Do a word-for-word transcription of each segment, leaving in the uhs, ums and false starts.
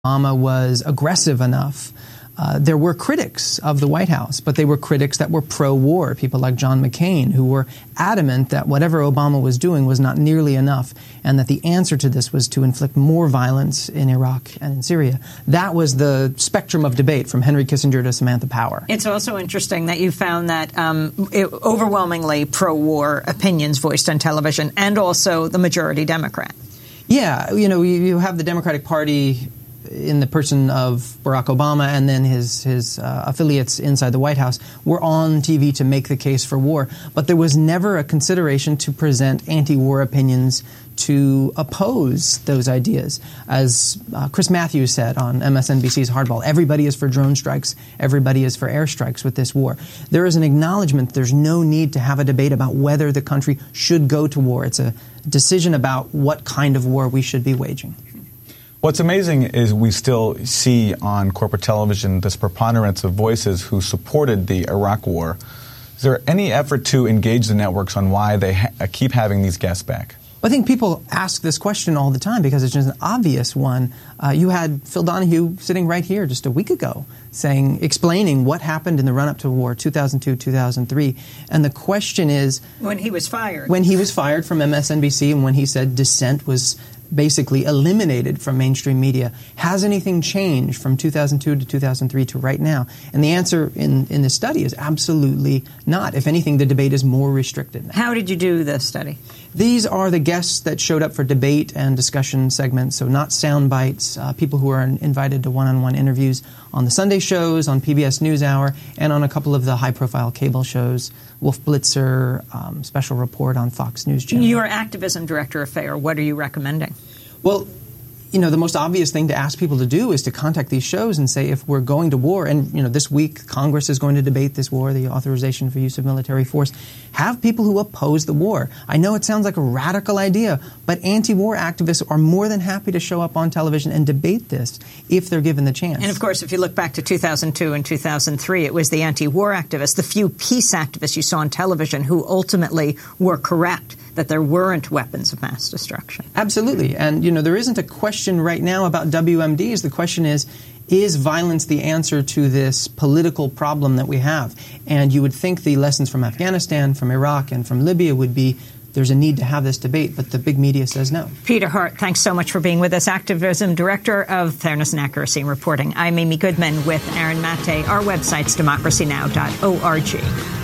Obama was aggressive enough. Uh, there were critics of the White House, but they were critics that were pro-war, people like John McCain, who were adamant that whatever Obama was doing was not nearly enough, and that the answer to this was to inflict more violence in Iraq and in Syria. That was the spectrum of debate from Henry Kissinger to Samantha Power. It's also interesting that you found that um, it, overwhelmingly pro-war opinions voiced on television, and also the majority Democrat. Yeah, you know, you, you have the Democratic Party in the person of Barack Obama, and then his his uh, affiliates inside the White House were on T V to make the case for war. But there was never a consideration to present anti-war opinions to oppose those ideas. As uh, Chris Matthews said on M S N B C's Hardball, everybody is for drone strikes, everybody is for airstrikes with this war. There is an acknowledgement there's no need to have a debate about whether the country should go to war. It's a decision about what kind of war we should be waging. What's amazing is we still see on corporate television this preponderance of voices who supported the Iraq war. Is there any effort to engage the networks on why they ha- keep having these guests back? I think people ask this question all the time because it's just an obvious one. Uh, you had Phil Donahue sitting right here just a week ago saying, explaining what happened in the run-up to war, two thousand two, two thousand three. And the question is... When he was fired. When he was fired from M S N B C and when he said dissent was basically eliminated from mainstream media. Has anything changed from two thousand two to two thousand three to right now? And the answer in, in this study is absolutely not. If anything, the debate is more restricted now. How did you do this study? These are the guests that showed up for debate and discussion segments, so not sound bites, uh, people who are invited to one-on-one interviews on the Sunday shows, on P B S NewsHour, and on a couple of the high-profile cable shows, Wolf Blitzer, um, Special Report on Fox News Channel. You are activism director of FAIR. What are you recommending? Well, you know, the most obvious thing to ask people to do is to contact these shows and say, if we're going to war, and, you know, this week Congress is going to debate this war, the authorization for use of military force, have people who oppose the war. I know it sounds like a radical idea, but anti-war activists are more than happy to show up on television and debate this if they're given the chance. And, of course, if you look back to two thousand two and two thousand three, it was the anti-war activists, the few peace activists you saw on television who ultimately were correct that there weren't weapons of mass destruction. Absolutely. And, you know, there isn't a question right now about W M Ds. The question is, is violence the answer to this political problem that we have? And you would think the lessons from Afghanistan, from Iraq, and from Libya would be there's a need to have this debate, but the big media says no. Peter Hart, thanks so much for being with us, Activism Director of Fairness and Accuracy Reporting. I'm Amy Goodman with Aaron Maté. Our website's democracy now dot org.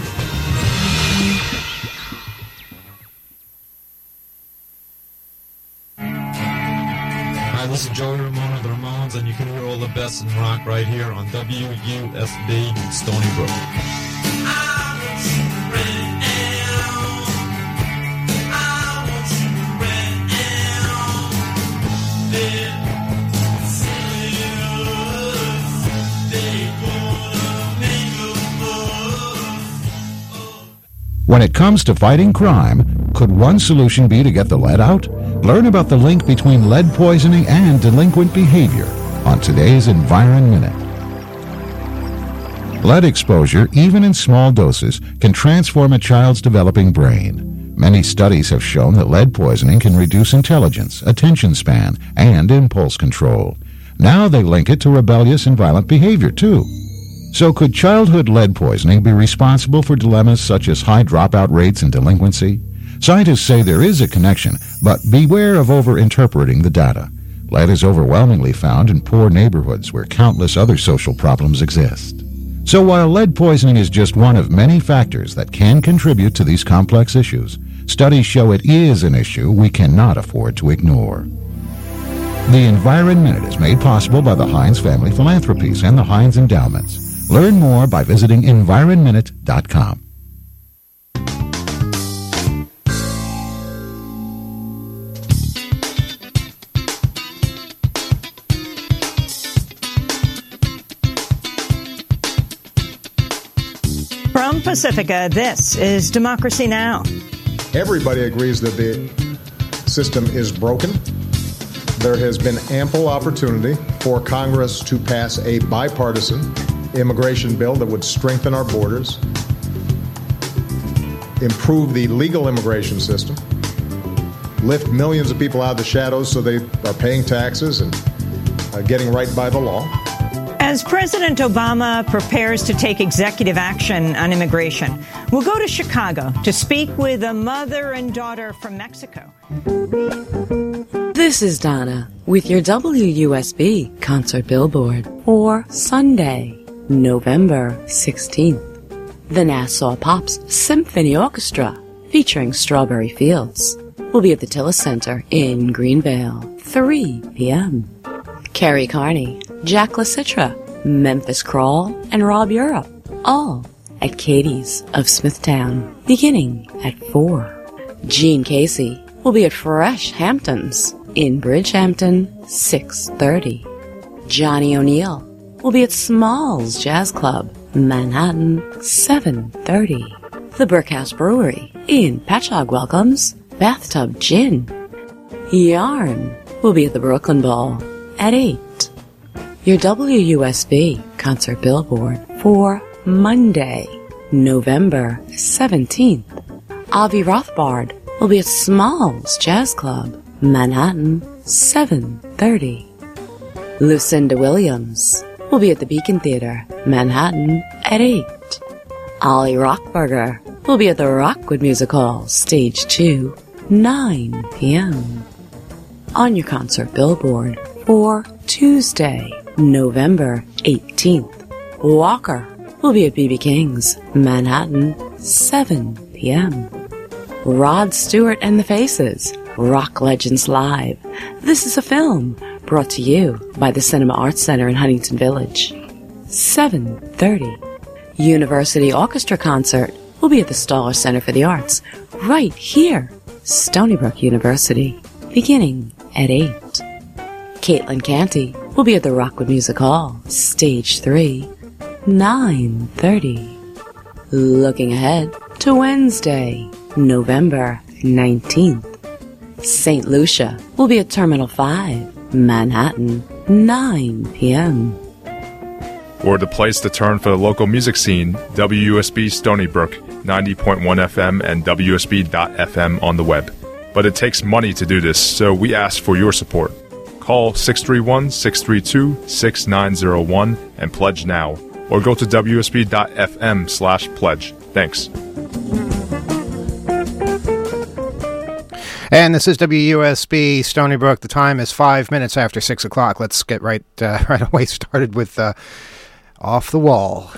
This is Joey Ramone of the Ramones, and you can hear all the best in rock right here on W U S B Stony Brook. When it comes to fighting crime, could one solution be to get the lead out? Learn about the link between lead poisoning and delinquent behavior on today's Environ Minute. Lead exposure, even in small doses, can transform a child's developing brain. Many studies have shown that lead poisoning can reduce intelligence, attention span, and impulse control. Now they link it to rebellious and violent behavior, too. So could childhood lead poisoning be responsible for dilemmas such as high dropout rates and delinquency? Scientists say there is a connection, but beware of over-interpreting the data. Lead is overwhelmingly found in poor neighborhoods where countless other social problems exist. So while lead poisoning is just one of many factors that can contribute to these complex issues, studies show it is an issue we cannot afford to ignore. The Environ Minute is made possible by the Heinz Family Philanthropies and the Heinz Endowments. Learn more by visiting environ minute dot com. From Pacifica, this is Democracy Now! Everybody agrees that the system is broken. There has been ample opportunity for Congress to pass a bipartisan immigration bill that would strengthen our borders, improve the legal immigration system, lift millions of people out of the shadows so they are paying taxes and uh, getting right by the law. As President Obama prepares to take executive action on immigration, we'll go to Chicago to speak with a mother and daughter from Mexico. This is Donna with your W U S B concert billboard for Sunday, November sixteenth. The Nassau Pops Symphony Orchestra, featuring Strawberry Fields, will be at the Tillis Center in Greenvale, three p.m. Carrie Carney, Jack LaCitra, Memphis Crawl, and Rob Europe, all at Katie's of Smithtown, beginning at four. Gene Casey will be at Fresh Hamptons in Bridgehampton, six thirty. Johnny O'Neill will be at Smalls Jazz Club, Manhattan, seven thirty. The Brickhouse Brewery in Patchogue welcomes Bathtub Gin. Yarn will be at the Brooklyn Bowl at eight. Your W U S B concert billboard for Monday, November seventeenth. Avi Rothbard will be at Smalls Jazz Club, Manhattan, seven thirty. Lucinda Williams will be at the Beacon Theater, Manhattan, at eight. Ollie Rockberger will be at the Rockwood Music Hall, Stage two, nine p.m. On your concert billboard for Tuesday, November eighteenth, Walker will be at B B King's, Manhattan, seven p.m. Rod Stewart and the Faces, Rock Legends Live. This is a film brought to you by the Cinema Arts Center in Huntington Village. seven thirty. University Orchestra Concert will be at the Stoller Center for the Arts, right here, Stony Brook University, beginning at eight. Caitlin Canty will be at the Rockwood Music Hall, Stage three, nine thirty. Looking ahead to Wednesday, November nineteenth. Saint Lucia will be at Terminal five, Manhattan, nine p.m. Or the place to turn for the local music scene, W U S B Stony Brook, ninety point one F M and W U S B dot F M on the web. But it takes money to do this, so we ask for your support. Call six three one, six three two, six nine zero one and pledge now. Or go to W U S B dot F M slash pledge. Thanks. And this is W U S B Stony Brook. The time is five minutes after six o'clock. Let's get right uh, right away started with uh, Off the Wall.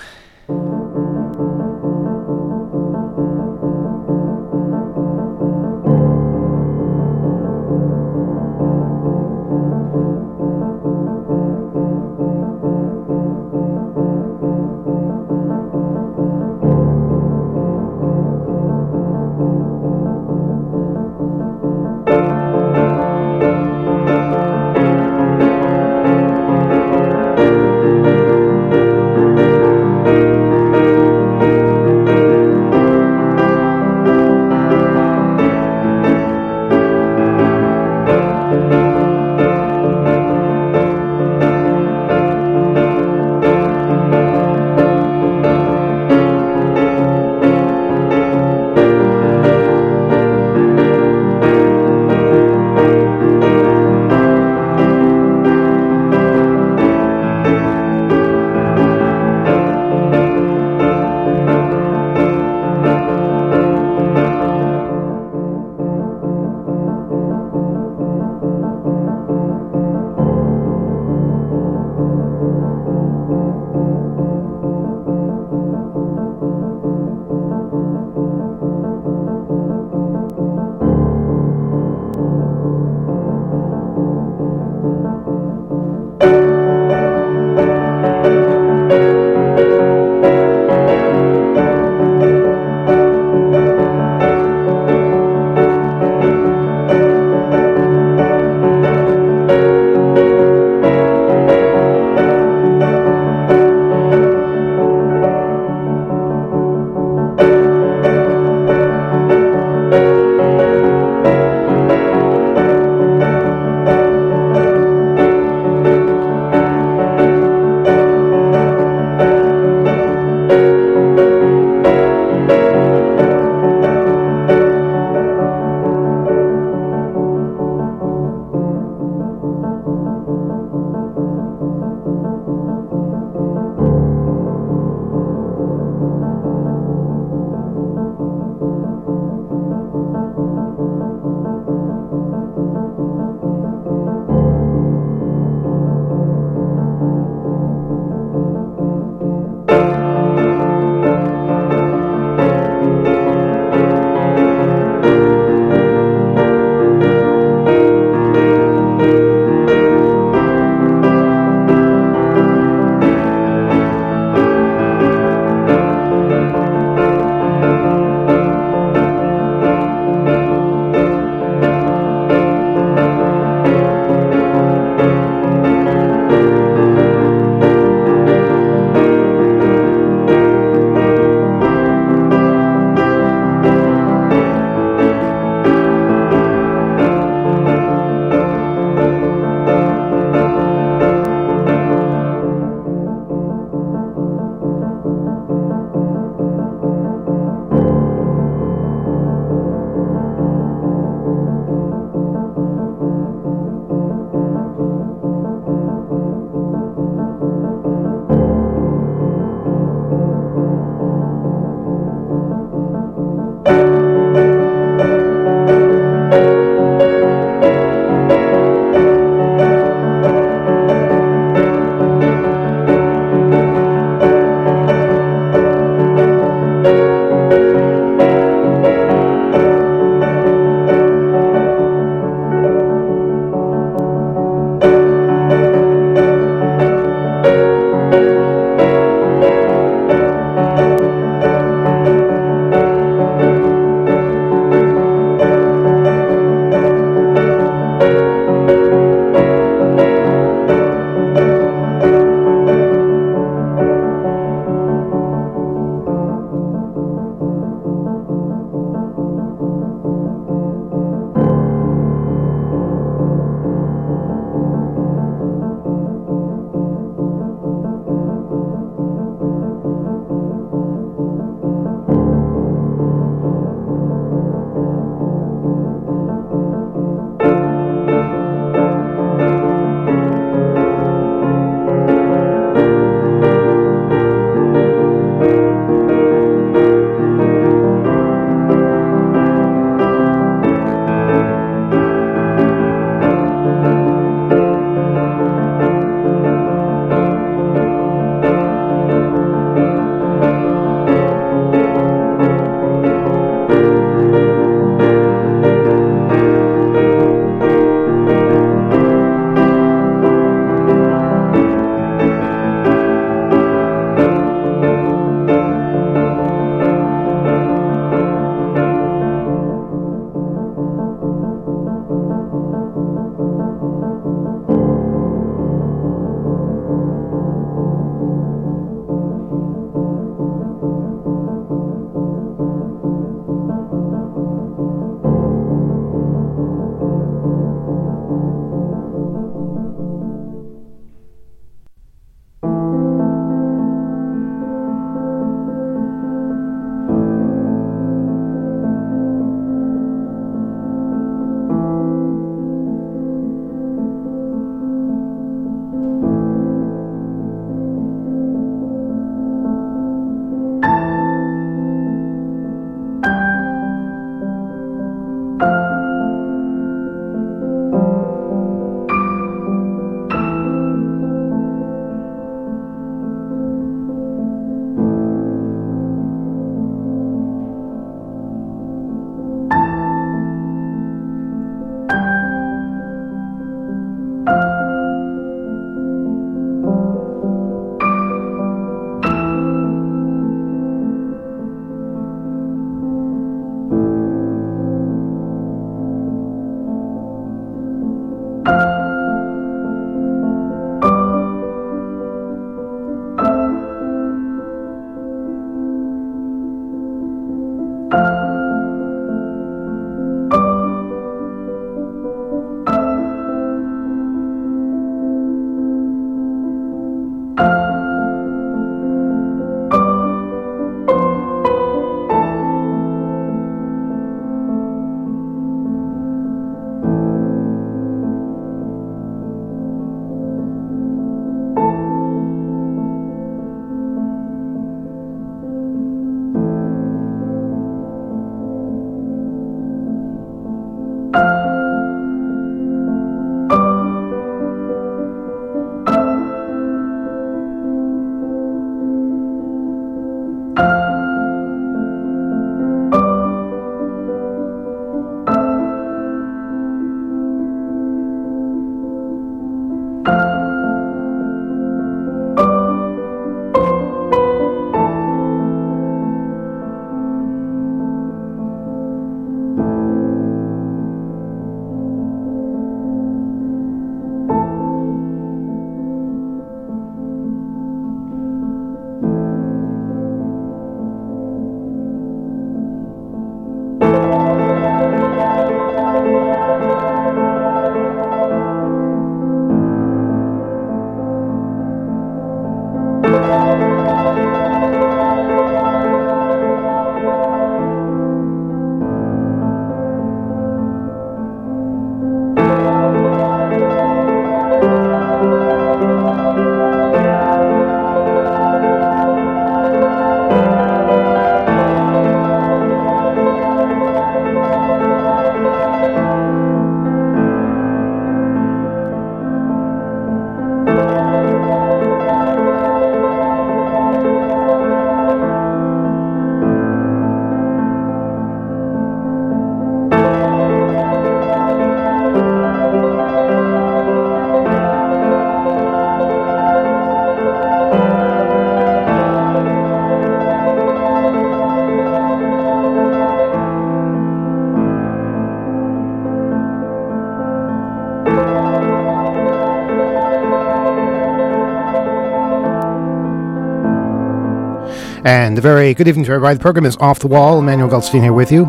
And a very good evening to everybody. The program is Off the Wall. Emmanuel Goldstein here with you.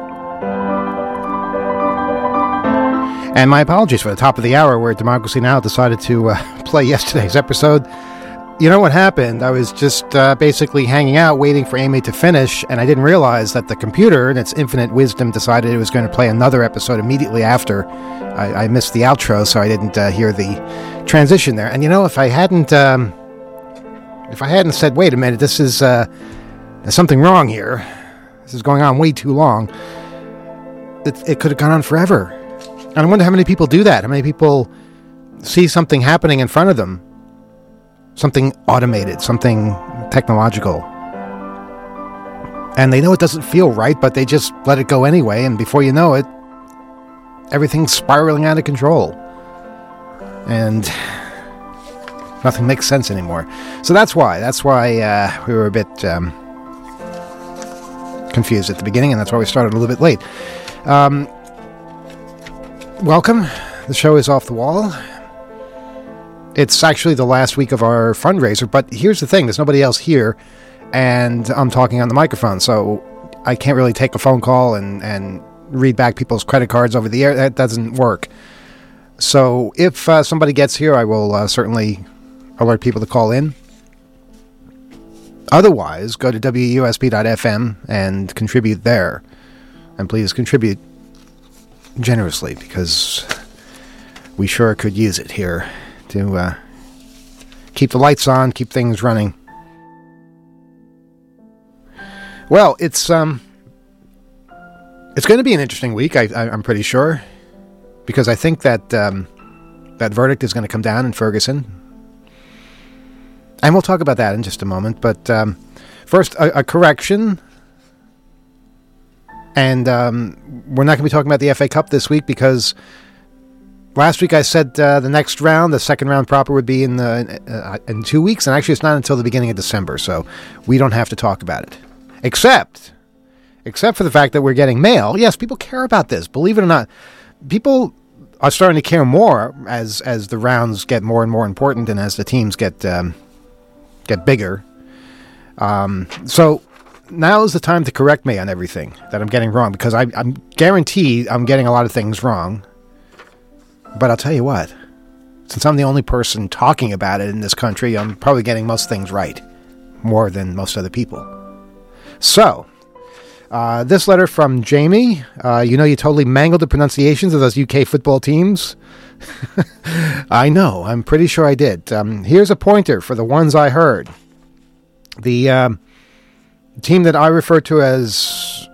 And my apologies for the top of the hour where Democracy Now! Decided to uh, play yesterday's episode. You know what happened? I was just uh, basically hanging out waiting for Amy to finish, and I didn't realize that the computer, in its infinite wisdom, decided it was going to play another episode immediately after. I, I missed the outro, so I didn't uh, hear the transition there. And you know, if I hadn't... Um, If I hadn't said, wait a minute, this is, uh, there's something wrong here. This is going on way too long. It, it could have gone on forever. And I wonder how many people do that. How many people see something happening in front of them. Something automated, something technological. And they know it doesn't feel right, but they just let it go anyway. And before you know it, everything's spiraling out of control. And... nothing makes sense anymore. So that's why. That's why uh, we were a bit um, confused at the beginning, and that's why we started a little bit late. Um, welcome. The show is Off the Wall. It's actually the last week of our fundraiser, but here's the thing. There's nobody else here, and I'm talking on the microphone, so I can't really take a phone call and, and read back people's credit cards over the air. That doesn't work. So if uh, somebody gets here, I will uh, certainly... alert people to call in. Otherwise, go to W U S B dot F M and contribute there. And please contribute generously, because we sure could use it here to uh, keep the lights on, keep things running. Well, it's um, it's going to be an interesting week, I, I, I'm pretty sure, because I think that um, that verdict is going to come down in Ferguson. And we'll talk about that in just a moment. But um, first, a, a correction. And um, we're not going to be talking about the F A Cup this week because last week I said uh, the next round, the second round proper, would be in the uh, in two weeks. And actually, it's not until the beginning of December. So we don't have to talk about it. Except, except for the fact that we're getting mail. Yes, people care about this. Believe it or not. People are starting to care more as, as the rounds get more and more important and as the teams get... Um, get bigger. Um, so now is the time to correct me on everything that I'm getting wrong, because I, I'm guaranteed I'm getting a lot of things wrong. But I'll tell you what, since I'm the only person talking about it in this country, I'm probably getting most things right, more than most other people. So, uh, this letter from Jamie, uh, you know you totally mangled the pronunciations of those U K football teams. I know. I'm pretty sure I did. Um, here's a pointer for the ones I heard. The um, team that I refer to as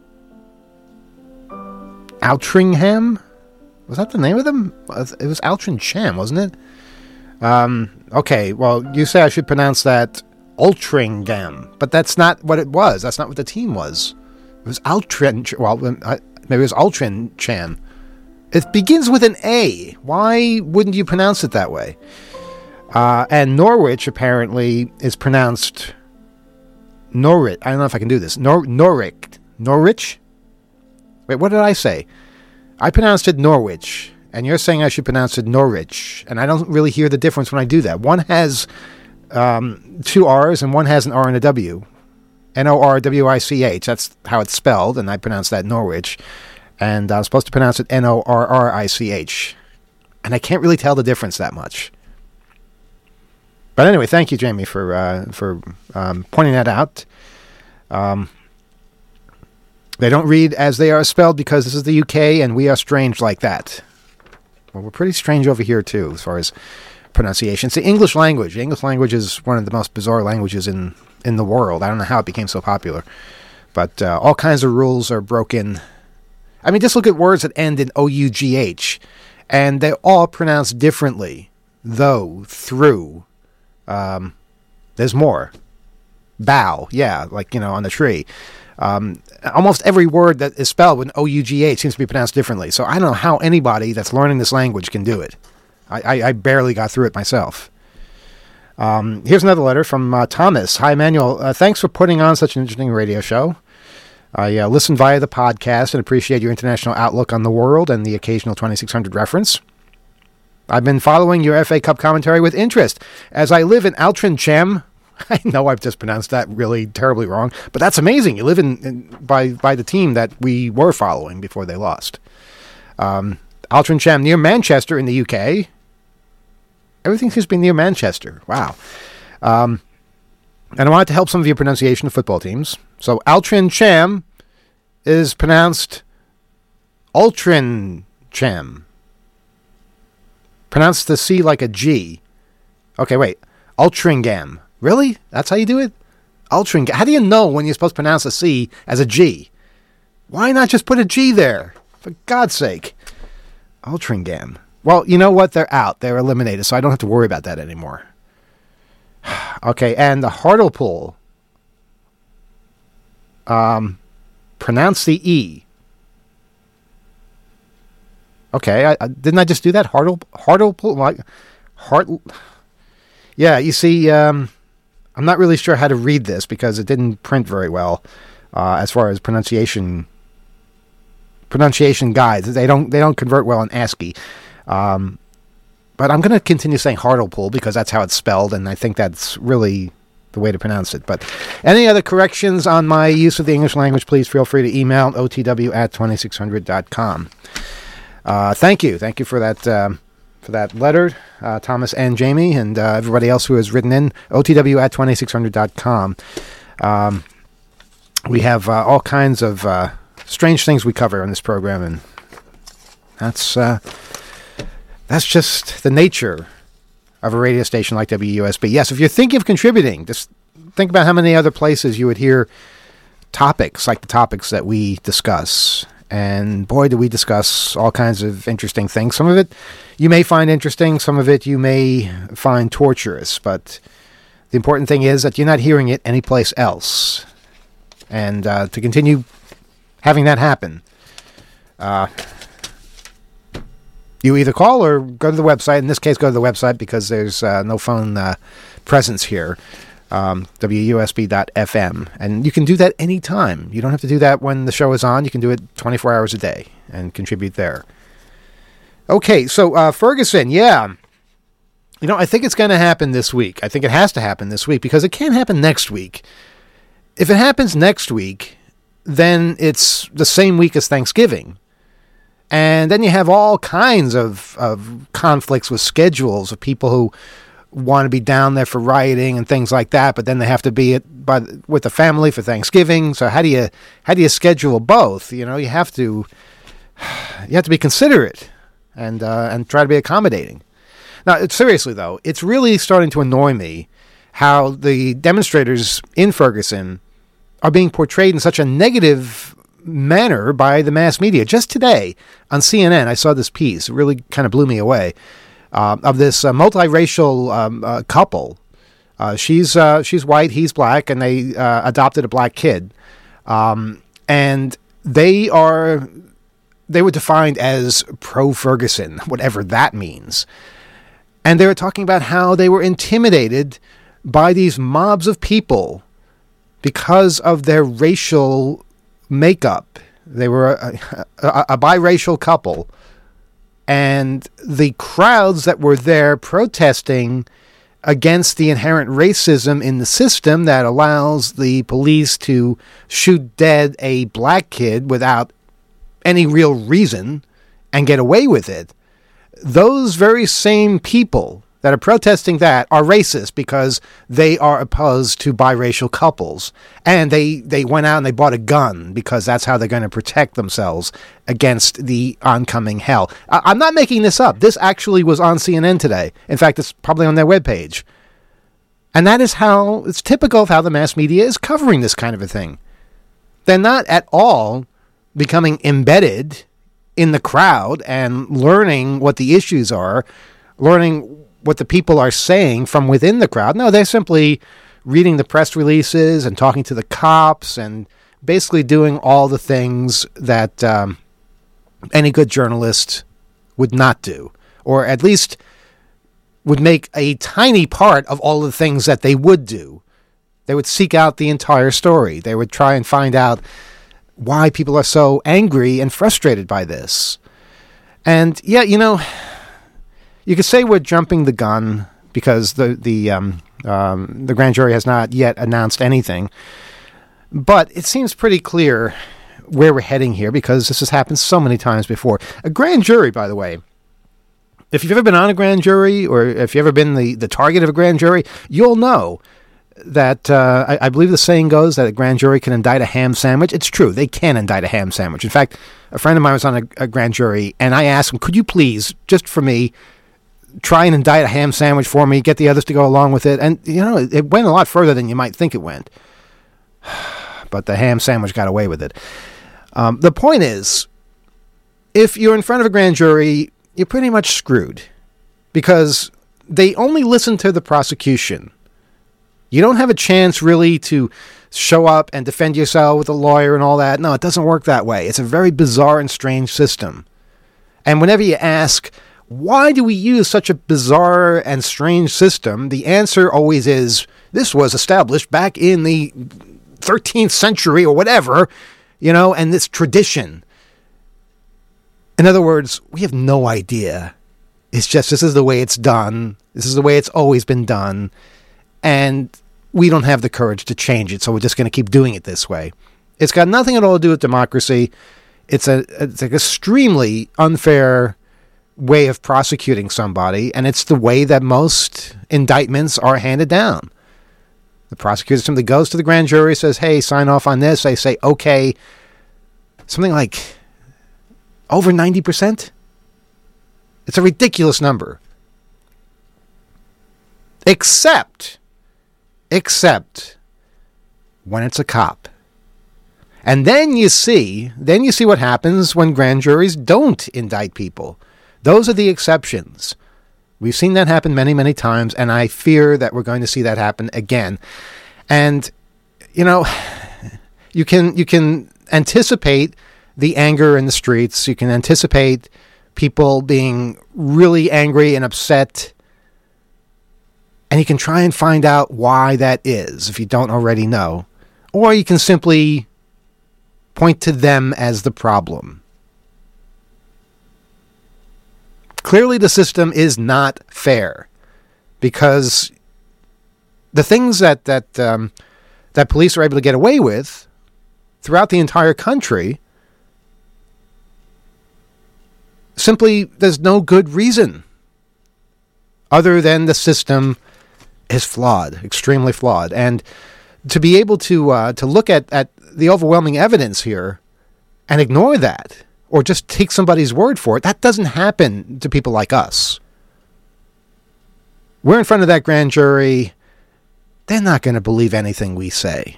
Altrincham? Was that the name of them? It was Altrincham, wasn't it? Um, okay, well, you say I should pronounce that Altrincham, but that's not what it was. That's not what the team was. It was Altrincham. Well, maybe it was Altrincham. It begins with an A. Why wouldn't you pronounce it that way? Uh, and Norwich, apparently, is pronounced Norwich. I don't know if I can do this. Nor- Norwich. Norwich? Wait, what did I say? I pronounced it Norwich, and you're saying I should pronounce it Norwich. And I don't really hear the difference when I do that. One has um, two R's, and one has an R and a W. N O R W I C H. That's how it's spelled, and I pronounce that Norwich. And I'm supposed to pronounce it N O R R I C H. And I can't really tell the difference that much. But anyway, thank you, Jamie, for uh, for um, pointing that out. Um, they don't read as they are spelled because this is the U K and we are strange like that. Well, we're pretty strange over here, too, as far as pronunciation. It's the English language. The English language is one of the most bizarre languages in, in the world. I don't know how it became so popular. But uh, all kinds of rules are broken. I mean, just look at words that end in O U G H, and they're all pronounced differently. Though, through, um, there's more. Bow, yeah, like, you know, on the tree. Um, almost every word that is spelled with O U G H seems to be pronounced differently. So I don't know how anybody that's learning this language can do it. I, I, I barely got through it myself. Um, here's another letter from uh, Thomas. Hi, Emmanuel. Uh, thanks for putting on such an interesting radio show. I uh, listen via the podcast and appreciate your international outlook on the world and the occasional twenty-six hundred reference. I've been following your F A Cup commentary with interest. As I live in Altrincham, I know I've just pronounced that really terribly wrong, but that's amazing. You live in, in by by the team that we were following before they lost. Um, Altrincham near Manchester in the U K. Everything seems to be near Manchester. Wow. Um, and I wanted to help some of your pronunciation of football teams. So Altrincham is pronounced Altrincham. Pronounce the C like a G. Okay, wait. Altrincham. Really? That's how you do it? Altrincham. How do you know when you're supposed to pronounce a C as a G? Why not just put a G there? For God's sake. Altrincham. Well, you know what? They're out. They're eliminated, so I don't have to worry about that anymore. Okay, and the Hartlepool. Um, pronounce the E. Okay, I, I, didn't I just do that? Hartle, Hartlepool? Like, Hart. Yeah, you see, um, I'm not really sure how to read this because it didn't print very well uh, as far as pronunciation pronunciation guides. They don't they don't convert well in ASCII. Um, but I'm going to continue saying Hartlepool because that's how it's spelled, and I think that's really the way to pronounce it. But any other corrections on my use of the English language, please feel free to email O T W at twenty-six hundred dot com. Uh, thank you. Thank you for that um, for that letter, uh, Thomas and Jamie, and uh, everybody else who has written in, O T W at twenty-six hundred dot com. Um, we have uh, all kinds of uh, strange things we cover on this program, and that's uh, that's just the nature of a radio station like W U S B. Yes, if you're thinking of contributing, just think about how many other places you would hear topics like the topics that we discuss. And boy, do we discuss all kinds of interesting things. Some of it you may find interesting, some of it you may find torturous, but the important thing is that you're not hearing it anyplace else. And uh, to continue having that happen, uh, you either call or go to the website. In this case, go to the website because there's uh, no phone uh, presence here. Um, W U S B dot F M. And you can do that anytime. You don't have to do that when the show is on. You can do it twenty-four hours a day and contribute there. Okay, so uh, Ferguson, yeah. You know, I think it's going to happen this week. I think it has to happen this week because it can't happen next week. If it happens next week, then it's the same week as Thanksgiving. And then you have all kinds of, of conflicts with schedules of people who want to be down there for rioting and things like that, but then they have to be at, by, with the family for Thanksgiving. So how do you how do you schedule both? You know, you have to you have to be considerate and uh, and try to be accommodating. Now, it's, seriously though, it's really starting to annoy me how the demonstrators in Ferguson are being portrayed in such a negative manner by the mass media. Just today on C N N, I saw this piece. It really kind of blew me away. Uh, of this uh, multiracial um, uh, couple. Uh, she's uh, she's white, he's black, and they uh, adopted a black kid. Um, and they are they were defined as pro-Ferguson, whatever that means. And they were talking about how they were intimidated by these mobs of people because of their racial makeup. They were a, a, a biracial couple. And the crowds that were there protesting against the inherent racism in the system that allows the police to shoot dead a black kid without any real reason and get away with it, those very same people that are protesting that are racist because they are opposed to biracial couples. And they, they went out and they bought a gun because that's how they're going to protect themselves against the oncoming hell. I, I'm not making this up. This actually was on C N N today. In fact, it's probably on their webpage. And that is how, it's typical of how the mass media is covering this kind of a thing. They're not at all becoming embedded in the crowd and learning what the issues are, learning what the people are saying from within the crowd. No, they're simply reading the press releases and talking to the cops and basically doing all the things that um, any good journalist would not do, or at least would make a tiny part of all the things that they would do. They would seek out the entire story. They would try and find out why people are so angry and frustrated by this. And yeah, you know, you could say we're jumping the gun, because the the um, um, the grand jury has not yet announced anything. But it seems pretty clear where we're heading here, because this has happened so many times before. A grand jury, by the way, if you've ever been on a grand jury, or if you've ever been the, the target of a grand jury, you'll know that uh, I, I believe the saying goes that a grand jury can indict a ham sandwich. It's true. They can indict a ham sandwich. In fact, a friend of mine was on a, a grand jury, and I asked him, could you please, just for me, try and indict a ham sandwich for me, get the others to go along with it? And, you know, it, it went a lot further than you might think it went. But the ham sandwich got away with it. Um, the point is, if you're in front of a grand jury, you're pretty much screwed, because they only listen to the prosecution. You don't have a chance really to show up and defend yourself with a lawyer and all that. No, it doesn't work that way. It's a very bizarre and strange system. And whenever you ask, why do we use such a bizarre and strange system, the answer always is, this was established back in the thirteenth century or whatever, you know, and this tradition. In other words, we have no idea. It's just, this is the way it's done. This is the way it's always been done. And we don't have the courage to change it, so we're just going to keep doing it this way. It's got nothing at all to do with democracy. It's a it's an extremely unfair way of prosecuting somebody, and it's the way that most indictments are handed down. The prosecutor simply goes to the grand jury, says, hey, sign off on this. They say, okay. Something like over ninety percent. It's a ridiculous number. Except, except when it's a cop. And then you see, then you see what happens when grand juries don't indict people. Those are the exceptions. We've seen that happen many, many times, and I fear that we're going to see that happen again. And, you know, you can you can anticipate the anger in the streets. You can anticipate people being really angry and upset. And you can try and find out why that is, if you don't already know. Or you can simply point to them as the problem. Clearly, the system is not fair, because the things that that um, that police are able to get away with throughout the entire country, simply there's no good reason other than the system is flawed, extremely flawed. And to be able to uh, to look at, at the overwhelming evidence here and ignore that, or just take somebody's word for it, that doesn't happen to people like us. We're in front of that grand jury. They're not going to believe anything we say.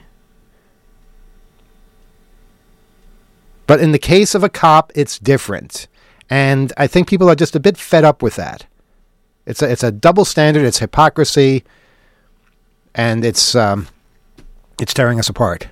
But in the case of a cop, it's different. And I think people are just a bit fed up with that. It's a, it's a double standard. It's hypocrisy. And it's, um, it's tearing us apart.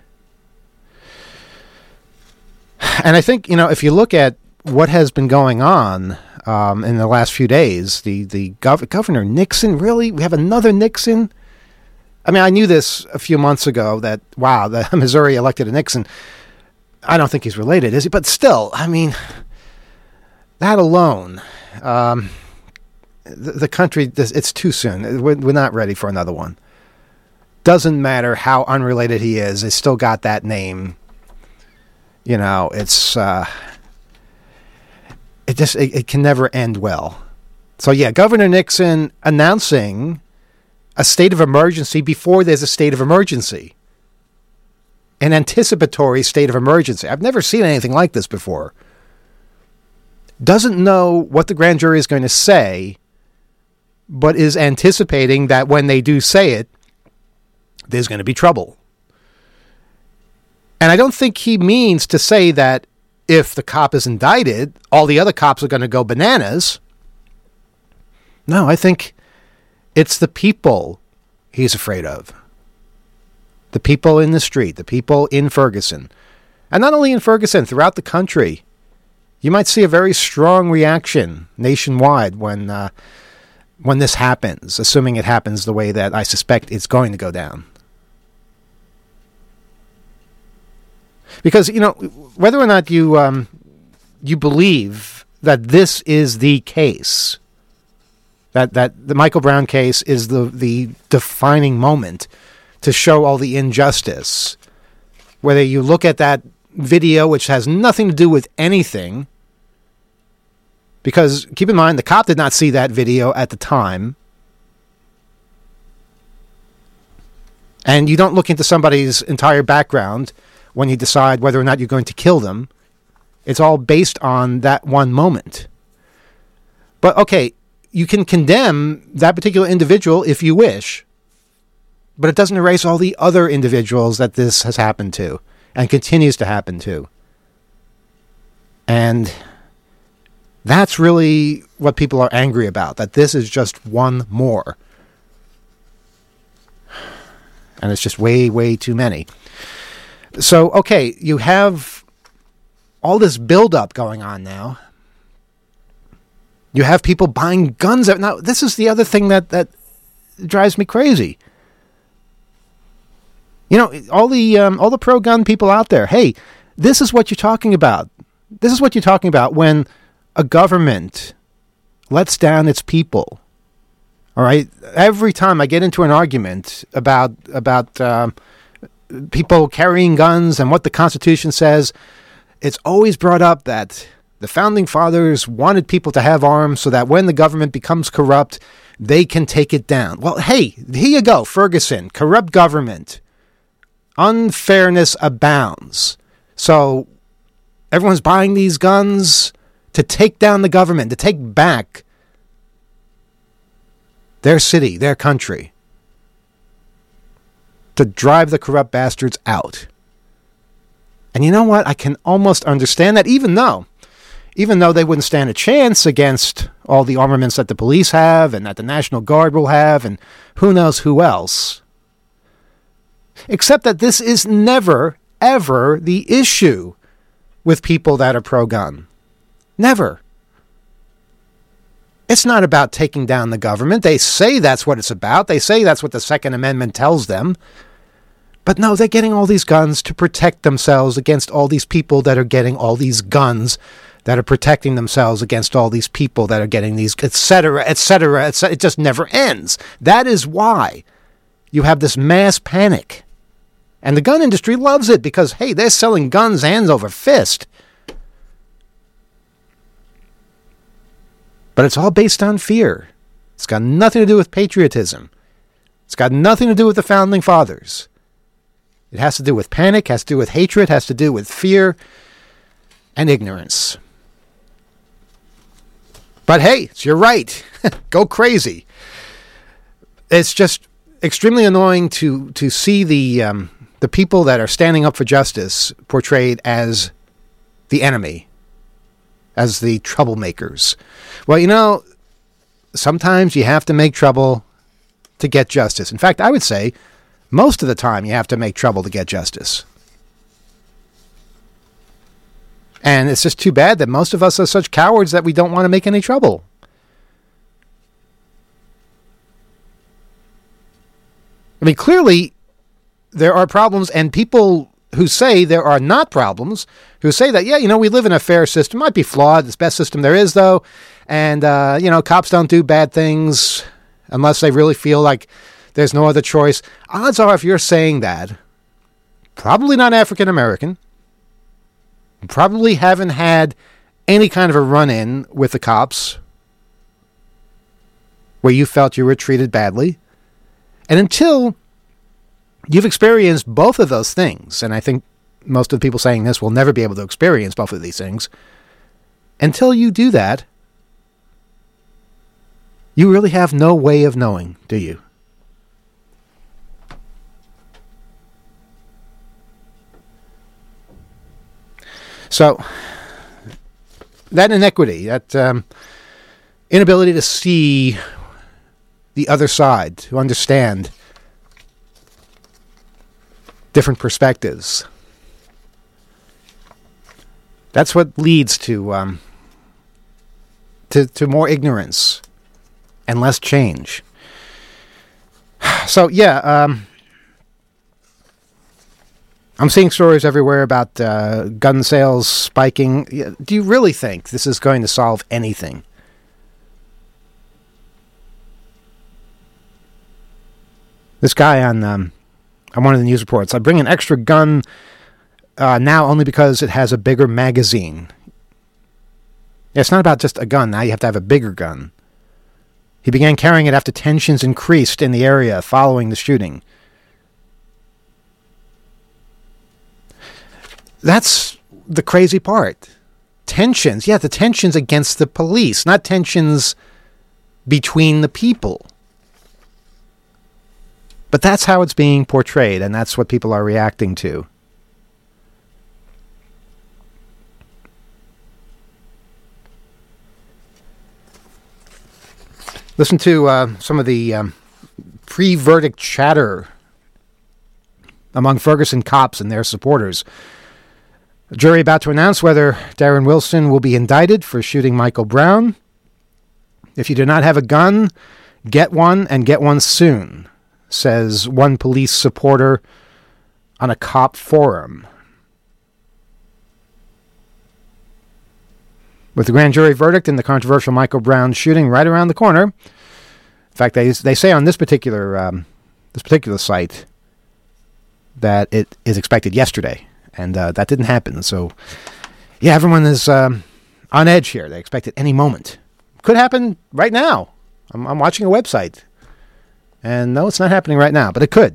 And I think, you know, if you look at what has been going on um, in the last few days, the, the gov- Governor Nixon, really? We have another Nixon? I mean, I knew this a few months ago that, wow, the Missouri elected a Nixon. I don't think he's related, is he? But still, I mean, that alone, um, the, the country, it's too soon. We're, we're not ready for another one. Doesn't matter how unrelated he is. He's still got that name. You know, it's, uh, it just, it, it can never end well. So yeah, Governor Nixon announcing a state of emergency before there's a state of emergency. An anticipatory state of emergency. I've never seen anything like this before. Doesn't know what the grand jury is going to say, but is anticipating that when they do say it, there's going to be trouble. And I don't think he means to say that if the cop is indicted, all the other cops are going to go bananas. No, I think it's the people he's afraid of. The people in the street, the people in Ferguson. And not only in Ferguson, throughout the country. You might see a very strong reaction nationwide when uh, when this happens, assuming it happens the way that I suspect it's going to go down. Because, you know, whether or not you um, you believe that this is the case, That that the Michael Brown case is the the defining moment to show all the injustice. Whether you look at that video, which has nothing to do with anything, because keep in mind, the cop did not see that video at the time. And you don't look into somebody's entire background when you decide whether or not you're going to kill them. It's all based on that one moment. But okay, you can condemn that particular individual if you wish, but it doesn't erase all the other individuals that this has happened to and continues to happen to. And that's really what people are angry about, that this is just one more. And it's just way, way too many. So, okay, you have all this buildup going on now. You have people buying guns. Now, this is the other thing that, that drives me crazy. You know, all the um, all the pro-gun people out there, hey, this is what you're talking about. This is what you're talking about when a government lets down its people. All right? Every time I get into an argument about, about um, people carrying guns and what the Constitution says, it's always brought up that the Founding Fathers wanted people to have arms so that when the government becomes corrupt, they can take it down. Well, hey, here you go, Ferguson, corrupt government. Unfairness abounds. So everyone's buying these guns to take down the government, to take back their city, their country, to drive the corrupt bastards out. And you know what? I can almost understand that, even though, even though they wouldn't stand a chance against all the armaments that the police have and that the National Guard will have and who knows who else. Except that this is never, ever the issue with people that are pro-gun. Never. It's not about taking down the government. They say that's what it's about. They say that's what the Second Amendment tells them. But no, they're getting all these guns to protect themselves against all these people that are getting all these guns, that are protecting themselves against all these people that are getting these, et cetera, et cetera, et cetera. It just never ends. That is why you have this mass panic. And the gun industry loves it because, hey, they're selling guns hands over fist. But it's all based on fear. It's got nothing to do with patriotism. It's got nothing to do with the Founding Fathers. It has to do with panic, has to do with hatred, has to do with fear and ignorance. But hey, it's your right. Go crazy. It's just extremely annoying to to see the um, the people that are standing up for justice portrayed as the enemy, as the troublemakers. Well, you know, sometimes you have to make trouble to get justice. In fact, I would say most of the time you have to make trouble to get justice. And it's just too bad that most of us are such cowards that we don't want to make any trouble. I mean, clearly there are problems, and people who say there are not problems, who say that, yeah, you know, we live in a fair system, might be flawed, it's the best system there is, though, and, uh, you know, cops don't do bad things unless they really feel like there's no other choice. Odds are, if you're saying that, probably not African American, probably haven't had any kind of a run-in with the cops where you felt you were treated badly. And until you've experienced both of those things, and I think most of the people saying this will never be able to experience both of these things, until you do that, you really have no way of knowing, do you? So, that inequity, that um, inability to see the other side, to understand different perspectives, that's what leads to um, to, to more ignorance and less change. So, yeah, um, I'm seeing stories everywhere about uh, gun sales spiking. Do you really think this is going to solve anything? This guy on um, on one of the news reports, I bring an extra gun uh, now only because it has a bigger magazine. Yeah, it's not about just a gun. Now you have to have a bigger gun. He began carrying it after tensions increased in the area following the shooting. That's the crazy part. Tensions. Yeah, the tensions against the police, not tensions between the people. But that's how it's being portrayed, and that's what people are reacting to. Listen to uh, some of the um, pre-verdict chatter among Ferguson cops and their supporters. The jury about to announce whether Darren Wilson will be indicted for shooting Michael Brown. If you do not have a gun, get one and get one soon, says one police supporter on a cop forum. With the grand jury verdict in the controversial Michael Brown shooting right around the corner, in fact, they they say on this particular um, this particular site that it is expected yesterday, and uh, that didn't happen. So, yeah, everyone is um, on edge here. They expect it any moment. Could happen right now. I'm, I'm watching a website, and no, it's not happening right now, but it could.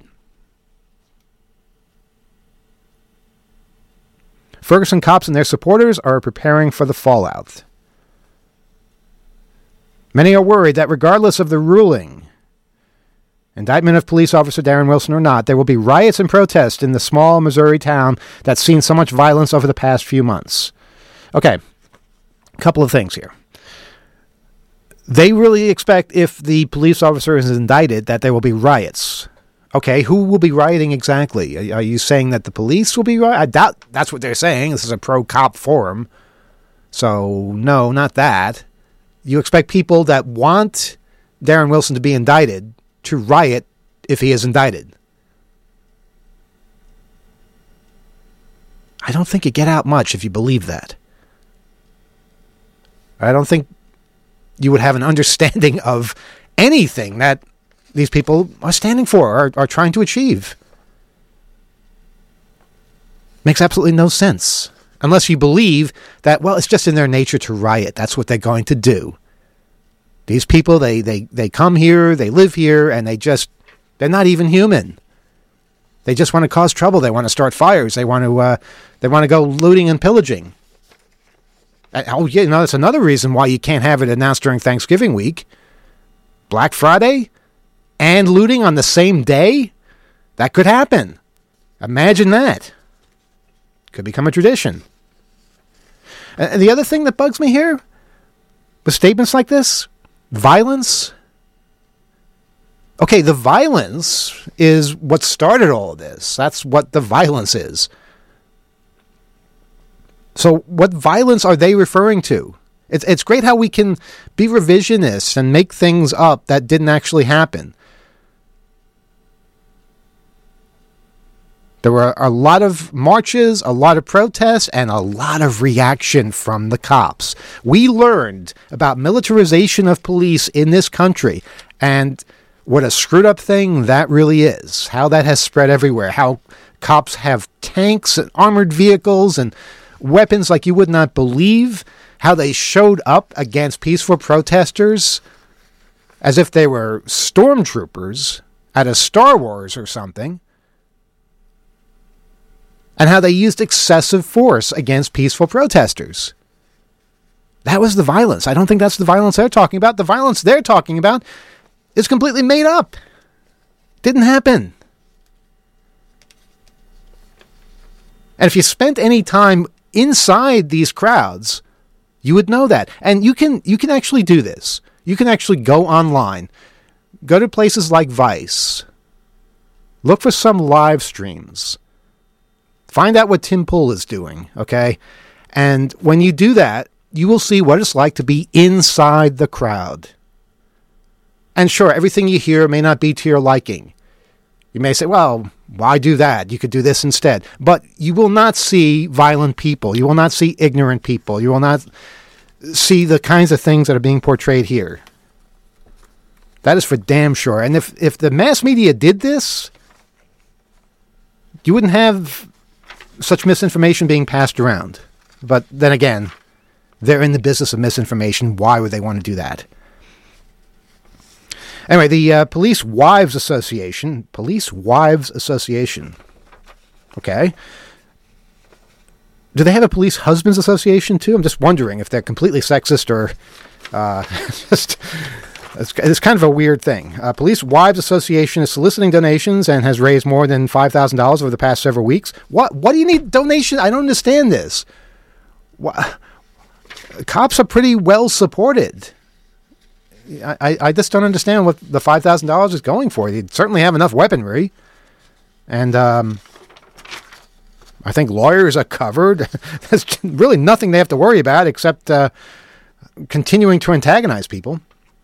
Ferguson cops and their supporters are preparing for the fallout. Many are worried that regardless of the ruling, indictment of police officer Darren Wilson or not, there will be riots and protests in the small Missouri town that's seen so much violence over the past few months. Okay, a couple of things here. They really expect if the police officer is indicted that there will be riots. Okay, who will be rioting exactly? Are you saying that the police will be rioting? I doubt that's what they're saying. This is a pro-cop forum. So, no, not that. You expect people that want Darren Wilson to be indicted to riot if he is indicted. I don't think you get out much if you believe that. I don't think you would have an understanding of anything that these people are standing for, are, are trying to achieve. Makes absolutely no sense. Unless you believe that, well, it's just in their nature to riot. That's what they're going to do. These people, they, they, they come here, they live here, and they just, they're not even human. They just want to cause trouble. They want to start fires. They want to, uh, they want to go looting and pillaging. Oh, yeah, you know, that's another reason why you can't have it announced during Thanksgiving week. Black Friday and looting on the same day? That could happen. Imagine that. Could become a tradition. And the other thing that bugs me here, with statements like this, violence. Okay, the violence is what started all of this. That's what the violence is. So what violence are they referring to? It's it's great how we can be revisionists and make things up that didn't actually happen. There were a lot of marches, a lot of protests, and a lot of reaction from the cops. We learned about militarization of police in this country and what a screwed up thing that really is. How that has spread everywhere. How cops have tanks and armored vehicles and weapons like you would not believe. How they showed up against peaceful protesters as if they were stormtroopers out of Star Wars or something. And how they used excessive force against peaceful protesters. That was the violence. I don't think that's the violence they're talking about. The violence they're talking about is completely made up. Didn't happen. And if you spent any time inside these crowds, you would know that. And you can you can actually do this. You can actually go online. Go to places like Vice. Look for some live streams. Find out what Tim Pool is doing, okay? And when you do that, you will see what it's like to be inside the crowd. And sure, everything you hear may not be to your liking. You may say, well, why do that? You could do this instead. But you will not see violent people. You will not see ignorant people. You will not see the kinds of things that are being portrayed here. That is for damn sure. And if, if the mass media did this, you wouldn't have such misinformation being passed around. But then again, they're in the business of misinformation. Why would they want to do that? Anyway, the uh, Police Wives Association, Police Wives Association, okay. Do they have a Police Husbands Association too? I'm just wondering if they're completely sexist or uh, just... It's, it's kind of a weird thing. Uh, Police Wives Association is soliciting donations and has raised more than five thousand dollars over the past several weeks. What What do you need donation? I don't understand this. What? Cops are pretty well supported. I, I, I just don't understand what the five thousand dollars is going for. They certainly have enough weaponry. And um, I think lawyers are covered. There's really nothing they have to worry about except uh, continuing to antagonize people.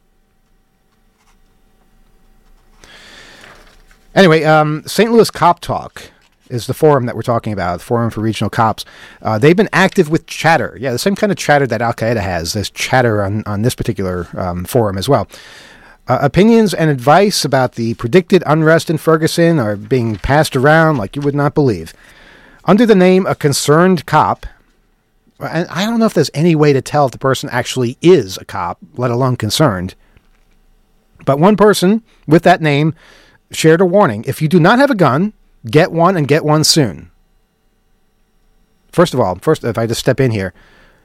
Anyway, um, Saint Louis Cop Talk is the forum that we're talking about, the Forum for Regional Cops. Uh, they've been active with chatter. Yeah, the same kind of chatter that Al-Qaeda has. There's chatter on, on this particular um, forum as well. Uh, opinions and advice about the predicted unrest in Ferguson are being passed around like you would not believe. Under the name A Concerned Cop, and I don't know if there's any way to tell if the person actually is a cop, let alone concerned, but one person with that name shared a warning. If you do not have a gun, get one and get one soon. First of all, first, if I just step in here,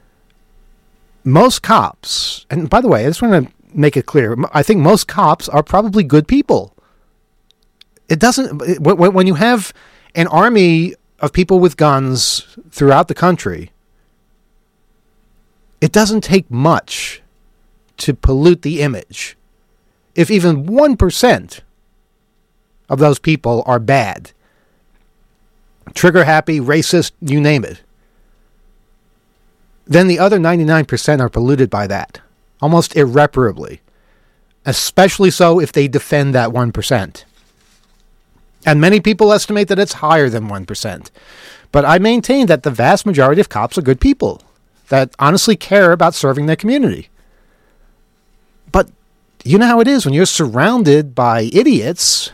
most cops, and by the way, I just want to make it clear, I think most cops are probably good people. It doesn't, when you have an army of people with guns throughout the country, it doesn't take much to pollute the image. If even one percent of those people are bad, trigger happy, racist, you name it, then the other ninety-nine percent are polluted by that, almost irreparably, especially so if they defend that one percent. And many people estimate that it's higher than one percent. But I maintain that the vast majority of cops are good people that honestly care about serving their community. But you know how it is when you're surrounded by idiots.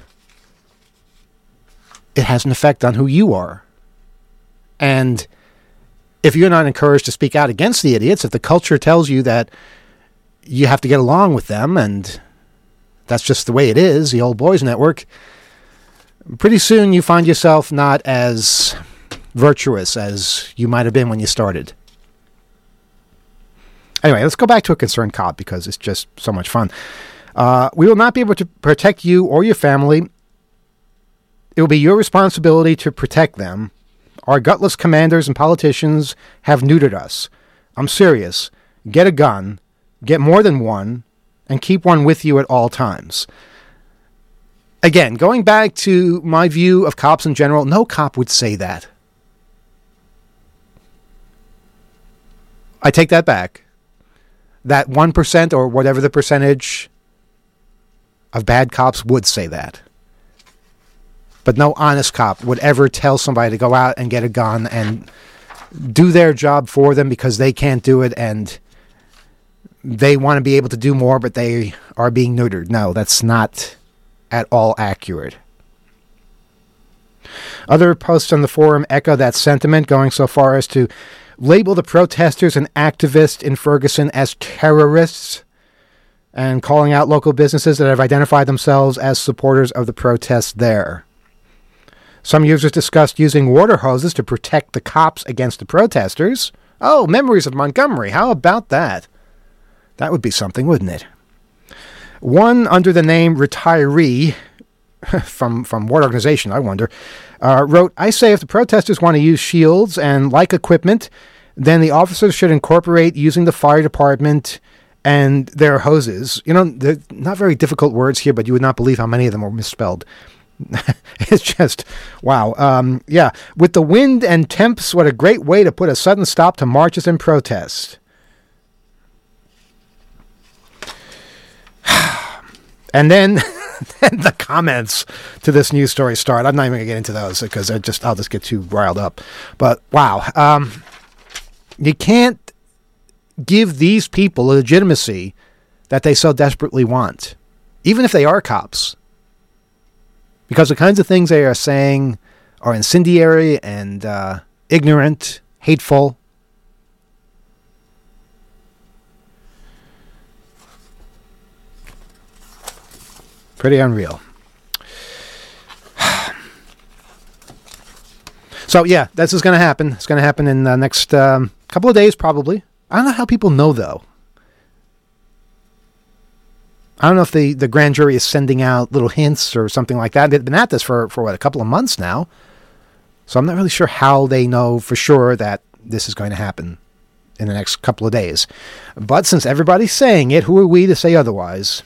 It has an effect on who you are. And if you're not encouraged to speak out against the idiots, if the culture tells you that you have to get along with them and that's just the way it is, the old boys network, pretty soon you find yourself not as virtuous as you might have been when you started. Anyway, let's go back to A Concerned Cop because it's just so much fun. Uh, we will not be able to protect you or your family. It will be your responsibility to protect them. Our gutless commanders and politicians have neutered us. I'm serious. Get a gun, get more than one, and keep one with you at all times. Again, going back to my view of cops in general, no cop would say that. I take that back. That one percent or whatever the percentage of bad cops would say that. But no honest cop would ever tell somebody to go out and get a gun and do their job for them because they can't do it and they want to be able to do more, but they are being neutered. No, that's not at all accurate. Other posts on the forum echo that sentiment, going so far as to label the protesters and activists in Ferguson as terrorists and calling out local businesses that have identified themselves as supporters of the protests there. Some users discussed using water hoses to protect the cops against the protesters. Oh, memories of Montgomery. How about that? That would be something, wouldn't it? One under the name Retiree, from, from what organization, I wonder, uh, wrote, I say if the protesters want to use shields and like equipment, then the officers should incorporate using the fire department and their hoses. You know, they're not very difficult words here, but you would not believe how many of them were misspelled. It's just, wow. Um, yeah, with the wind and temps, what a great way to put a sudden stop to marches and protests. And then, then the comments to this news story start. I'm not even going to get into those because I just, I'll just get too riled up. But wow, um, you can't give these people legitimacy that they so desperately want. even if they are cops. Because the kinds of things they are saying are incendiary and uh, ignorant, hateful. Pretty unreal. So, yeah, this is going to happen. It's going to happen in the next um, couple of days, probably. I don't know how people know, though. I don't know if the, the grand jury is sending out little hints or something like that. They've been at this for, for, what, a couple of months now. So I'm not really sure how they know for sure that this is going to happen in the next couple of days. But since everybody's saying it, who are we to say otherwise?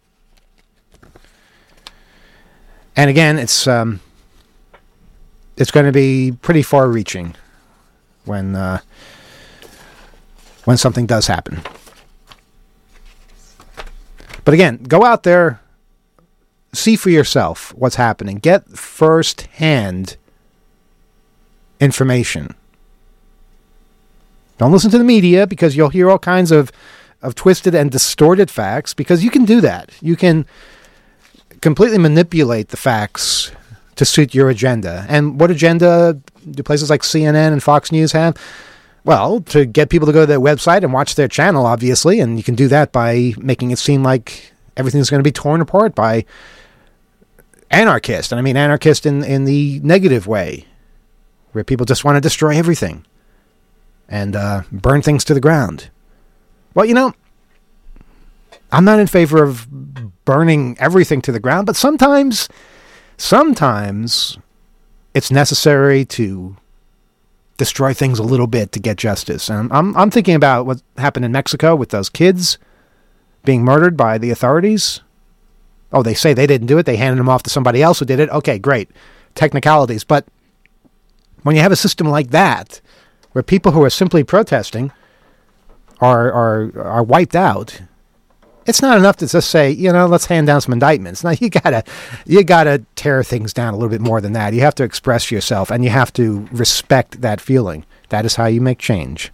And again, it's... Um, It's going to be pretty far-reaching when uh, when something does happen. But again, go out there, see for yourself what's happening. Get first-hand information. Don't listen to the media because you'll hear all kinds of, of twisted and distorted facts, because you can do that. You can completely manipulate the facts to suit your agenda. And what agenda do places like C N N and Fox News have? Well, to get people to go to their website and watch their channel, obviously, and you can do that by making it seem like everything's going to be torn apart by anarchists. And I mean anarchist in, in the negative way, where people just want to destroy everything and uh, burn things to the ground. Well, you know, I'm not in favor of burning everything to the ground, but sometimes... Sometimes it's necessary to destroy things a little bit to get justice. And I'm I'm thinking about what happened in Mexico with those kids being murdered by the authorities. Oh, they say they didn't do it. They handed them off to somebody else who did it. Okay, great. Technicalities. But when you have a system like that, where people who are simply protesting are are are wiped out, it's not enough to just say, you know, let's hand down some indictments. Now you gotta, you gotta tear things down a little bit more than that. You have to express yourself, and you have to respect that feeling. That is how you make change.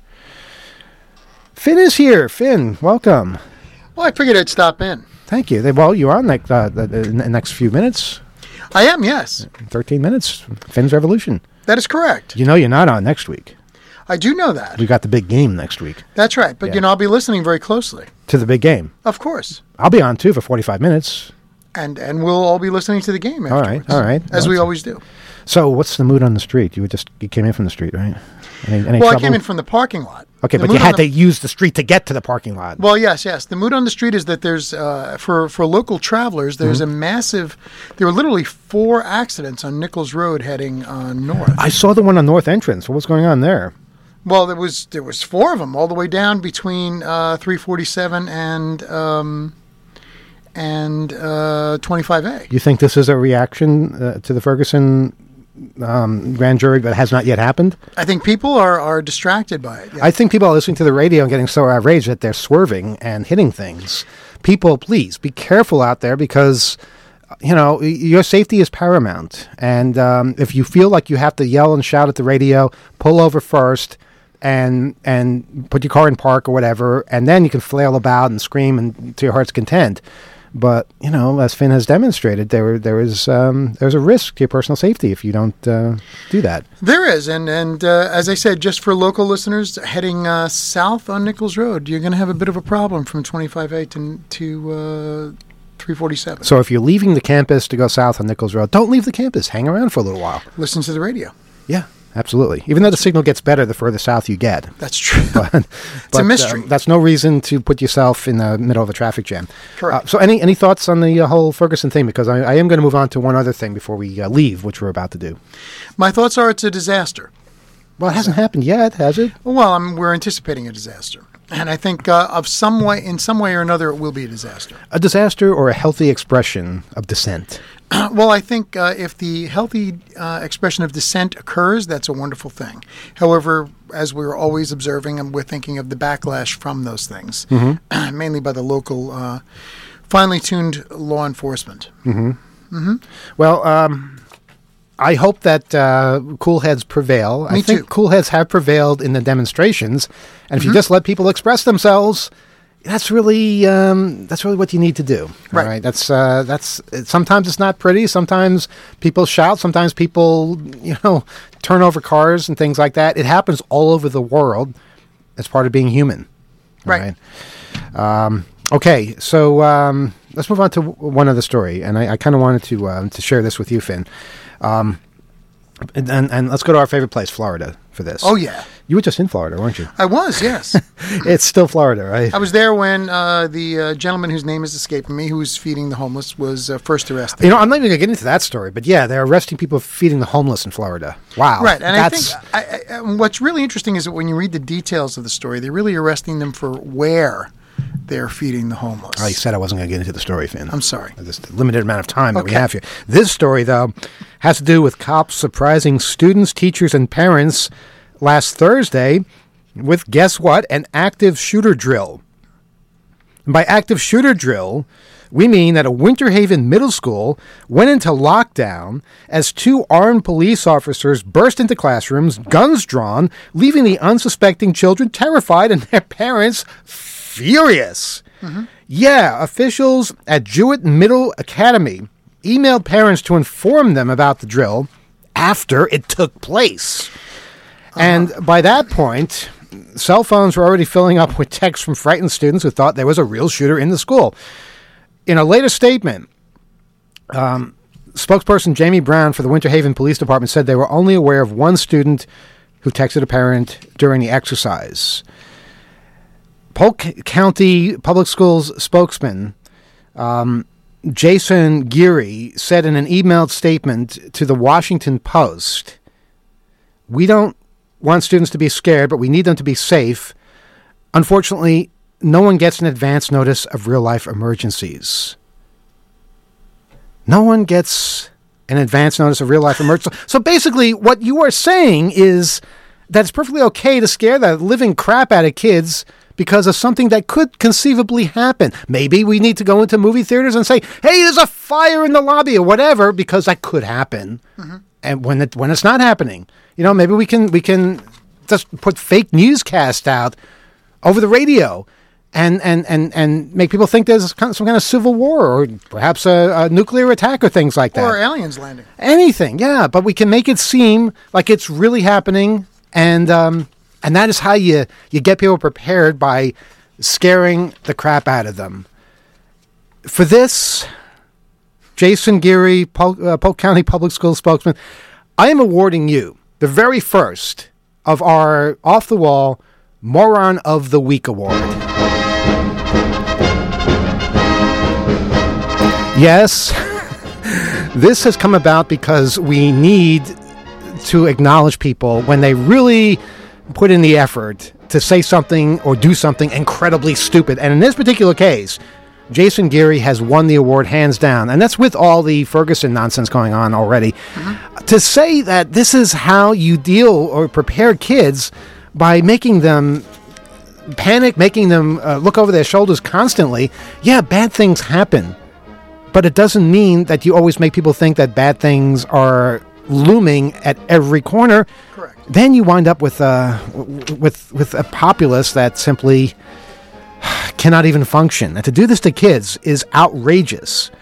Finn is here. Finn, welcome. Well, I figured I'd stop in. Thank you. Well, you're on like uh, the, the next few minutes. I am, yes. Thirteen minutes. Finn's Revolution. That is correct. You know, you're not on next week. I do know that. We got the big game next week. That's right. But, yeah. you know, I'll be listening very closely. To the big game? Of course. I'll be on, too, for forty-five minutes. And and we'll all be listening to the game afterwards. All right, all right. As well, we always do. So what's the mood on the street? You were just you came in from the street, right? Any, any well, trouble? I came in from the parking lot. Okay, the but you had the... to use the street to get to the parking lot. Well, yes, yes. The mood on the street is that there's, uh, for, for local travelers, there's mm-hmm. a massive, there were literally four accidents on Nichols Road heading uh, north. I saw the one on North Entrance. What was going on there? Well, there was there was four of them all the way down between uh, three forty-seven and um, and uh, twenty-five A. You think this is a reaction uh, to the Ferguson um, grand jury, but has not yet happened? I think people are, are distracted by it. Yeah. I think people are listening to the radio and getting so outraged that they're swerving and hitting things. People, please be careful out there, because you know your safety is paramount. And um, if you feel like you have to yell and shout at the radio, pull over first. And and put your car in park or whatever, and then you can flail about and scream and to your heart's content. But you know, as Finn has demonstrated, there there is um, there's a risk to your personal safety if you don't uh, do that. There is, and and uh, as I said, just for local listeners heading uh, south on Nichols Road, you're going to have a bit of a problem from twenty-five A to to uh, three forty-seven. So if you're leaving the campus to go south on Nichols Road, don't leave the campus. Hang around for a little while. Listen to the radio. Yeah. Absolutely. Even though the signal gets better the further south you get. That's true. But, it's but, a mystery. Um, that's no reason to put yourself in the middle of a traffic jam. Correct. Uh, so any any thoughts on the uh, whole Ferguson thing? Because I, I am going to move on to one other thing before we uh, leave, which we're about to do. My thoughts are it's a disaster. Well, it hasn't happened yet, has it? Well, I'm, we're anticipating a disaster. And I think uh, of some way, in some way or another, it will be a disaster. A disaster or a healthy expression of dissent? Well, I think uh, if the healthy uh, expression of dissent occurs, that's a wonderful thing. However, as we're always observing, and we're thinking of the backlash from those things, mm-hmm. mainly by the local, uh, finely tuned law enforcement. Mm-hmm. Mm-hmm. Well, um, I hope that uh, cool heads prevail. Me I think too. cool heads have prevailed in the demonstrations, and if mm-hmm. you just let people express themselves, that's really um, that's really what you need to do. Right. All right. That's uh, that's sometimes it's not pretty. Sometimes people shout. Sometimes people, you know, turn over cars and things like that. It happens all over the world. It's part of being human. All Right. right? Um, okay. So um, let's move on to w- one other story, and I, I kind of wanted to um, to share this with you, Finn. Um, and, and and let's go to our favorite place, Florida, for this. Oh, yeah. You were just in Florida, weren't you? I was, yes. It's still Florida, right? I was there when uh, the uh, gentleman whose name is escaping me, who was feeding the homeless, was uh, first arrested. You know, I'm not even going to get into that story, but yeah, they're arresting people feeding the homeless in Florida. Wow. Right, and That's, I think I, I, what's really interesting is that when you read the details of the story, they're really arresting them for where they're feeding the homeless. Oh, you said I wasn't going to get into the story, Finn. I'm sorry. This limited amount of time that we Okay. have here. This story, though, has to do with cops surprising students, teachers, and parents last Thursday with, guess what, an active shooter drill. And by active shooter drill, we mean that a Winter Haven middle school went into lockdown as two armed police officers burst into classrooms, guns drawn, leaving the unsuspecting children terrified and their parents furious. Mm-hmm. Yeah, officials at Jewett Middle Academy emailed parents to inform them about the drill after it took place. Uh-huh. And by that point, cell phones were already filling up with texts from frightened students who thought there was a real shooter in the school. In a later statement, um, spokesperson Jamie Brown for the Winter Haven Police Department said they were only aware of one student who texted a parent during the exercise. Polk County Public Schools spokesman um, Jason Geary said in an emailed statement to the Washington Post, "We don't want students to be scared, but we need them to be safe. Unfortunately, no one gets an advance notice of real-life emergencies." No one gets an advance notice of real-life emergencies. So basically, what you are saying is that it's perfectly okay to scare the living crap out of kids because of something that could conceivably happen. Maybe we need to go into movie theaters and say, hey, there's a fire in the lobby or whatever, because that could happen. Mm-hmm. And when it, when it's not happening, you know, maybe we can we can just put fake newscasts out over the radio and, and, and, and make people think there's some kind of civil war or perhaps a, a nuclear attack or things like that. Or aliens landing. Anything, yeah. But we can make it seem like it's really happening, and um, and that is how you, you get people prepared, by scaring the crap out of them. For this, Jason Geary, Polk, uh, Polk County Public Schools spokesman, I am awarding you the very first of our off-the-wall Moron of the Week award. Yes, this has come about because we need to acknowledge people when they really put in the effort to say something or do something incredibly stupid. And in this particular case, Jason Geary has won the award hands down. And that's with all the Ferguson nonsense going on already. Mm-hmm. To say that this is how you deal or prepare kids by making them panic, making them uh, look over their shoulders constantly, yeah, bad things happen. But it doesn't mean that you always make people think that bad things are looming at every corner. Correct. Then you wind up with a, with, with a populace that simply cannot even function. And to do this to kids is outrageous.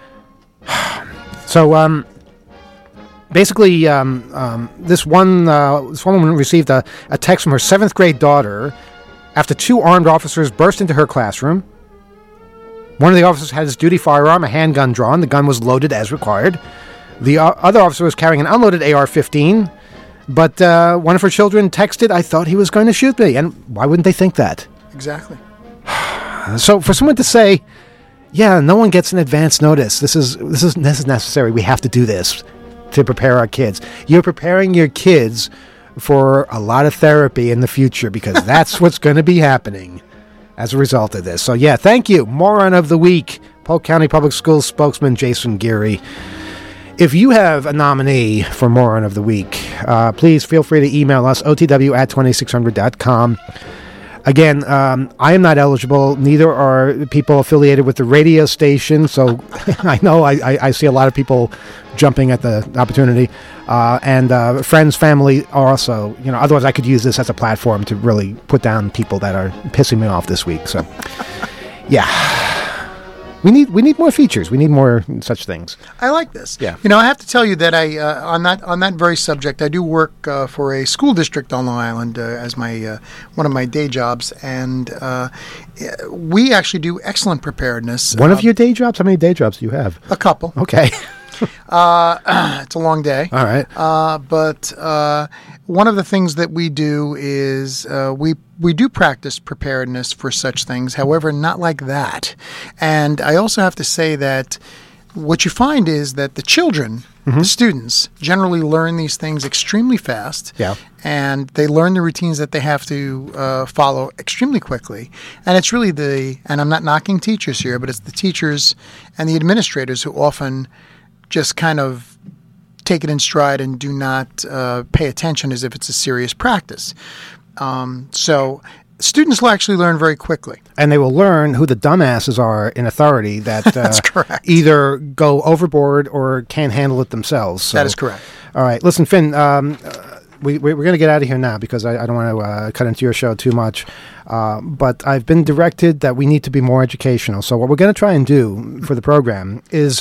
So, um, basically, um, um, this one uh, this one woman received a, a text from her seventh grade daughter after two armed officers burst into her classroom. One of the officers had his duty firearm, a handgun drawn. The gun was loaded as required. The uh, other officer was carrying an unloaded A R fifteen. But uh, one of her children texted, "I thought he was going to shoot me." And why wouldn't they think that? Exactly. So for someone to say, yeah, no one gets an advance notice. This is this is this is necessary. We have to do this to prepare our kids. You're preparing your kids for a lot of therapy in the future, because that's what's going to be happening as a result of this. So yeah, thank you. Moron of the Week, Polk County Public Schools spokesman Jason Geary. If you have a nominee for Moron of the Week, uh, please feel free to email us, O T W at twenty-six hundred dot com. Again, um, I am not eligible. Neither are people affiliated with the radio station. So I know I, I, I see a lot of people jumping at the opportunity. Uh, and uh, friends, family are also, you know, otherwise I could use this as a platform to really put down people that are pissing me off this week. So, yeah. We need we need more features. We need more such things. I like this. Yeah. You know, I have to tell you that I uh, on that on that very subject, I do work uh, for a school district on Long Island uh, as my uh, one of my day jobs, and uh, we actually do excellent preparedness. One uh, of your day jobs? How many day jobs do you have? A couple. Okay. uh, it's a long day. All right. Uh, but uh, one of the things that we do is uh, we we do practice preparedness for such things. However, not like that. And I also have to say that what you find is that the children, mm-hmm. the students, generally learn these things extremely fast. Yeah. And they learn the routines that they have to uh, follow extremely quickly. And it's really the, and I'm not knocking teachers here, but it's the teachers and the administrators who often just kind of take it in stride and do not uh, pay attention as if it's a serious practice. Um, so students will actually learn very quickly. And they will learn who the dumbasses are in authority that uh, That's correct. either go overboard or can't handle it themselves. So, That is correct. All right. Listen, Finn, um, uh, we, we, we're going to get out of here now because I, I don't want to uh, cut into your show too much. Uh, but I've been directed that we need to be more educational. So what we're going to try and do for the program is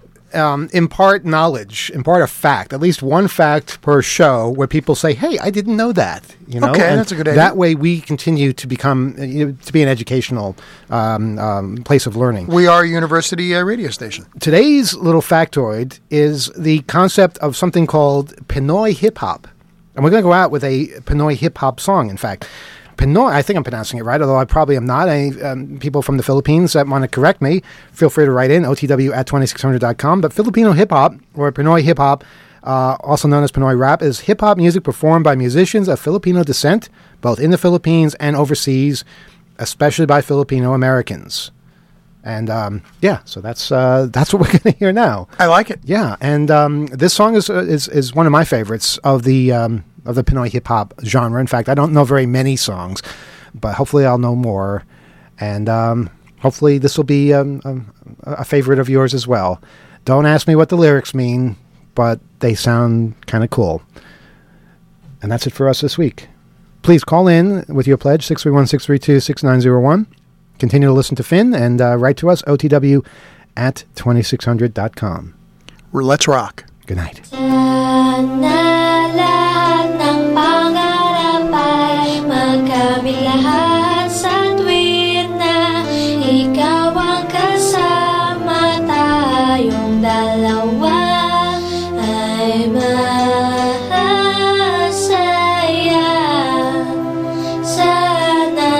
Um, impart knowledge, impart a fact, at least one fact per show where people say, hey, I didn't know that. You know? Okay, And that's a good idea. That way we continue to become, uh, you know, to be an educational um, um, place of learning. We are a university uh, radio station. Today's little factoid is the concept of something called Pinoy hip-hop. And we're going to go out with a Pinoy hip-hop song, in fact. Pinoy, I think I'm pronouncing it right, although I probably am not. Any um, people from the Philippines that want to correct me, feel free to write in, O T W at twenty-six hundred dot com. But Filipino hip-hop, or Pinoy hip-hop, uh, also known as Pinoy rap, is hip-hop music performed by musicians of Filipino descent, both in the Philippines and overseas, especially by Filipino Americans. And, um, yeah, so that's uh, that's what we're going to hear now. I like it. Yeah, and um, this song is, uh, is is one of my favorites of the... Um, of the Pinoy hip-hop genre. In fact, I don't know very many songs, but hopefully I'll know more. And um, hopefully this will be um, um, a favorite of yours as well. Don't ask me what the lyrics mean, but they sound kind of cool. And that's it for us this week. Please call in with your pledge, six three one, six three two, six nine zero one. Continue to listen to Finn and uh, write to us, O T W at twenty-six hundred dot com. Let's rock. Good night. Magkamit lahat sa tuwid na ikaw ang kasama, tayong dalawa ay masaya. Sana,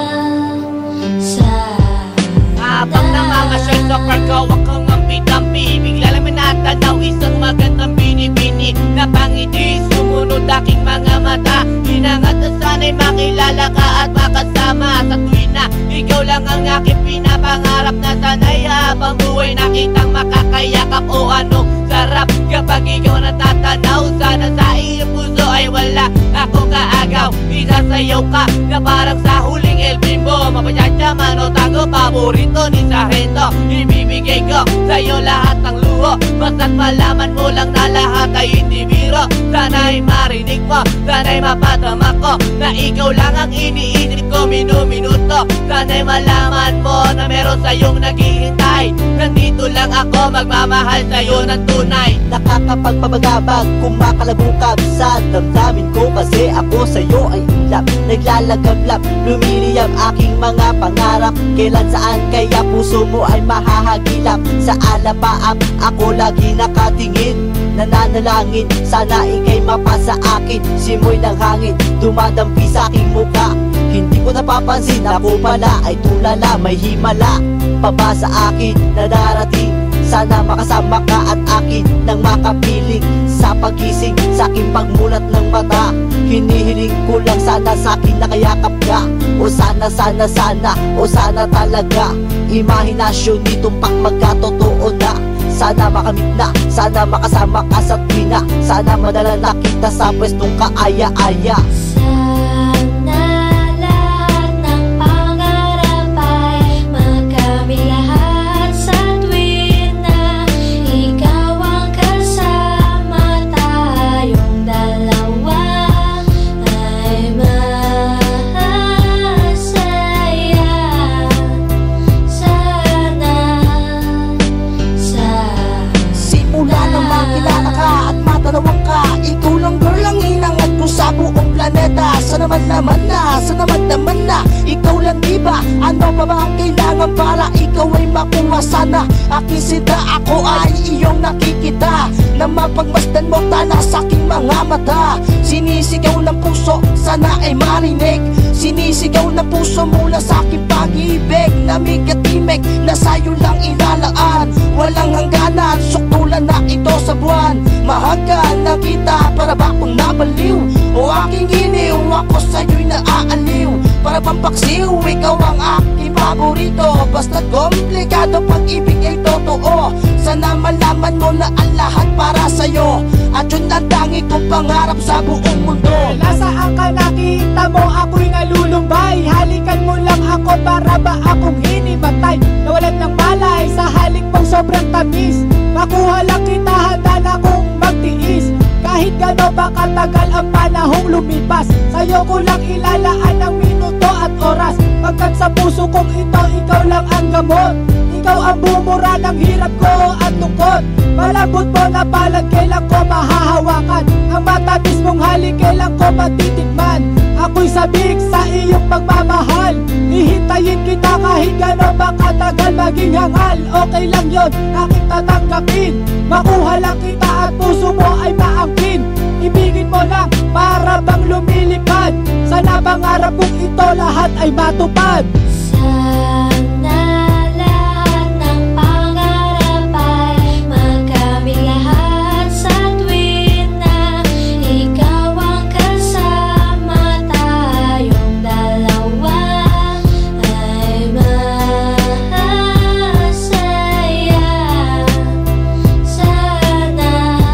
sana. Habang namamasyal sa parko, akong ampi-tampi, bigla lang manatanaw isang magandang bini-bini na pangiti, sumunod aking mga mata. Hinangat na sana'y makilala ka at makasama sa tuwin na ikaw lang ang aking pinapangarap na sana'y habang buhay nakitang makakayakap o anong sarap kapag ikaw natatanaw. Sana sa iyong puso ay wala akong kaagaw, isasayaw ka na parang sa huling El Bimbo, mapachachamano tango, paborito ni Sargento. Ibibigay ko sa'yo lahat ng luho, basta't malaman mo lang na lahat ay hindi biro. Sana'y marinig mo, sana'y mapatama ko na ikaw lang ang iniisip ko minu-minuto. Sana'y malaman mo na meron sa'yong naghihintay. Nandito lang ako magmamahal sa'yo ng tunay. Nakakapagpabagabag, kumakalabukab sa damdamin ko, kasi ako sa'yo ay ulap, naglalagablap, lumiliyab aking mga pangarap. Kailan saan kaya puso mo ay mahahagilap? Sa alapaap ako lagi nakatingin, nananalangin sana ikay mapasa akin. Simoy ng hangin dumadampi sa aking mukha, hindi ko napapansin ako pala ay tulala, may himala pa ba sa akin na darating. Sana makasama ka at akin nang makapiling sa pagising, sa aking pagmulat ng mata. Hinihiling ko lang sana sa akin nakayakap ka, o sana sana sana o sana talaga. Imahinasyon nitong pagmagkatotoo na. Sana makamit na, sana makasama ka sa tuwina, sana madala na kita sa pwestong kaaya-aya. Sana lahat ano pa ba ang kailangan para ikaw ay makuha? Sana aking sinta, ako ay iyong nakikita, na mapagmasdan mo tala sa aking mga mata. Sinisigaw ng puso, sana ay marinig, sinisigaw ng puso mula sa aking pag-ibig. Namig-atimig na sa'yo lang ilalaan, walang hangganan, suktulan na ito sa buwan. Mahagkan na kita, para ba akong nabaliw? O aking iniw, ako sa'yo'y naaaliw. Para bang paksiw, ikaw ang aking paborito. Basta komplikado, pag-ibig ay totoo. Sana malaman mo na ang lahat para sa'yo, at yun ang tangi kong pangarap sa buong mundo. Nasaan ka, nakita mo ako'y nalulumbay? Halikan mo lang ako, para ba akong hinimatay? Nawalan ng malay sa halik mong sobrang tamis. Makuha lang kita, handa na kong magtiis. Kahit gano'n ba katagal ang panahong lumipas, sa'yo ko lang ilalaan ang minuto at oras. Pagkat sa puso kong ito, ikaw lang ang gamot. Ikaw ang bumura ng hirap ko at lungkot. Malambot mo na palad, kailan ko mahahawakan? Ang matamis mong halik, kailan ko matitikman? Ako'y sabik sa iyong pagmamahal, hihintayin kita kahit gano'n ba katagal. Maging hangal, okay lang yun, aking tatanggapin. Makuha lang kita at puso mo ay maangkin. Ibigin mo lang para bang lumilipad. Sana pangarap kong ito lahat ay matupad. Sana lahat ng pangarap ay magkamit lahat sa tuwin na ikaw ang kasama. Tayong dalawa ay masaya. Sana,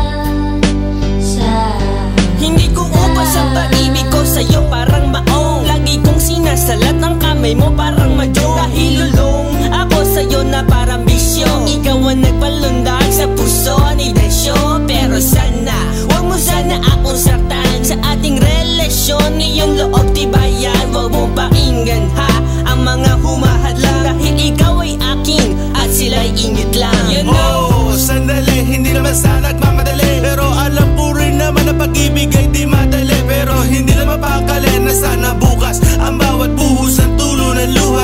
sana. Hindi ko upas ang pag-ibig ko sa'yo, parang maong lagi kong sinasalat ng kamay mo, parang madyo. Dahil lulong ako sa'yo na parang bisyo, ikaw ang nagpalundag sa puso ni Desyo. Pero sana, huwag mo sana akong saktan sa ating relasyon. Iyong loob tibayan, huwag mo pakinggan ha ang mga humahadlang. Dahil ikaw ay akin at sila'y ingit lang. You know, oh, sandali, hindi naman sana nagmamadali, pero alam ko rin naman na pag-ibig ay di madali. Pero hindi naman pakali na sana bukas ang bawat buhos ng tulo ng luha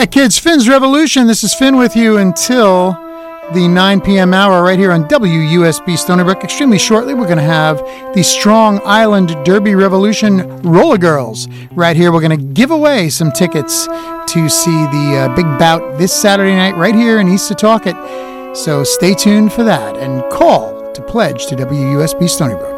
Yeah, kids, Finn's Revolution. This is Finn with you until the nine p.m. hour right here on W U S B Stony Brook. Extremely shortly, we're going to have the Strong Island Derby Revolution Roller Girls. Right here, we're going to give away some tickets to see the uh, big bout this Saturday night right here in East Setauket. So stay tuned for that and call to pledge to W U S B Stony Brook.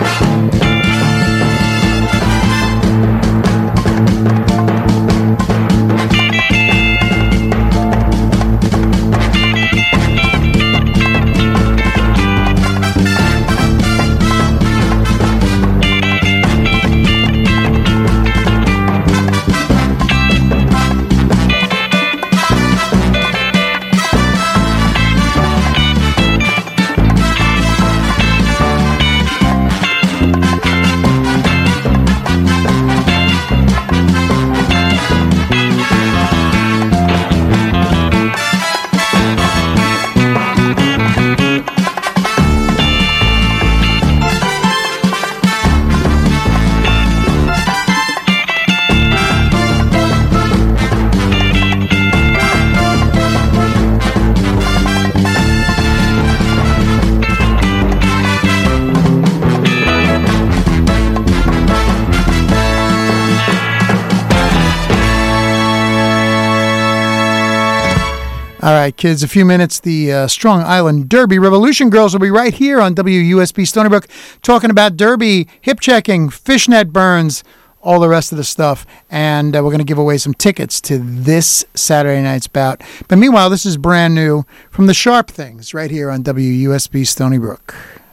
All right, kids, a few minutes. The uh, Strong Island Derby Revolution Girls will be right here on W U S B Stony Brook talking about derby, hip checking, fishnet burns, all the rest of the stuff. And uh, we're going to give away some tickets to this Saturday night's bout. But meanwhile, this is brand new from the Sharp Things right here on W U S B Stony Brook.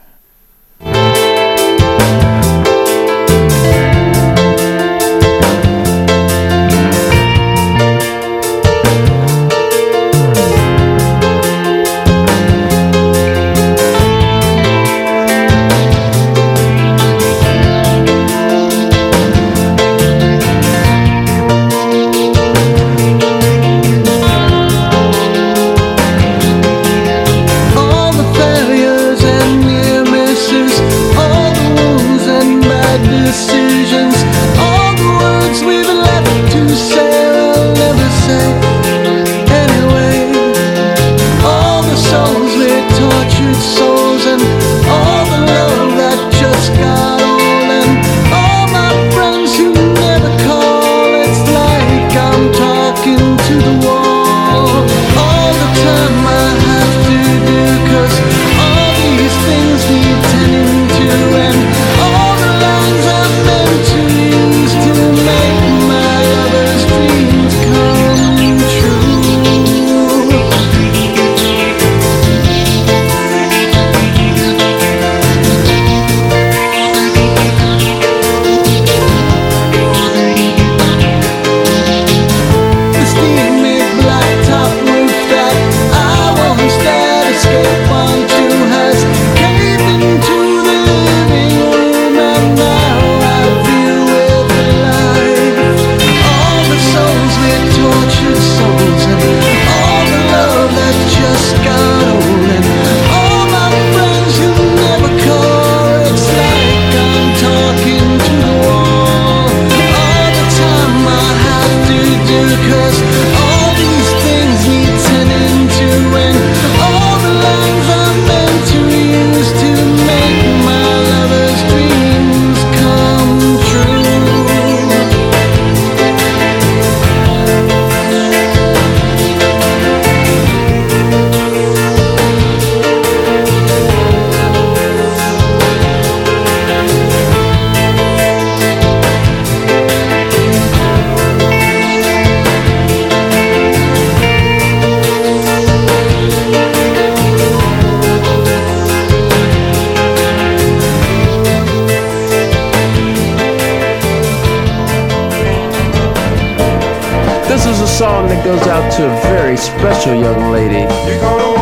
Goes out to a very special young lady. A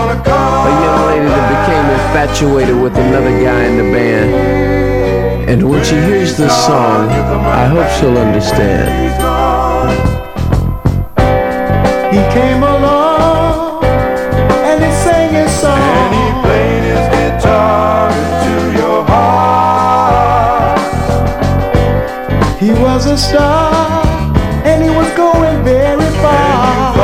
young lady that became infatuated with another guy in the band. And when she hears this song, I hope she'll understand. He came along and he sang his song. And he played his guitar into your heart. He was a star and he was going very far.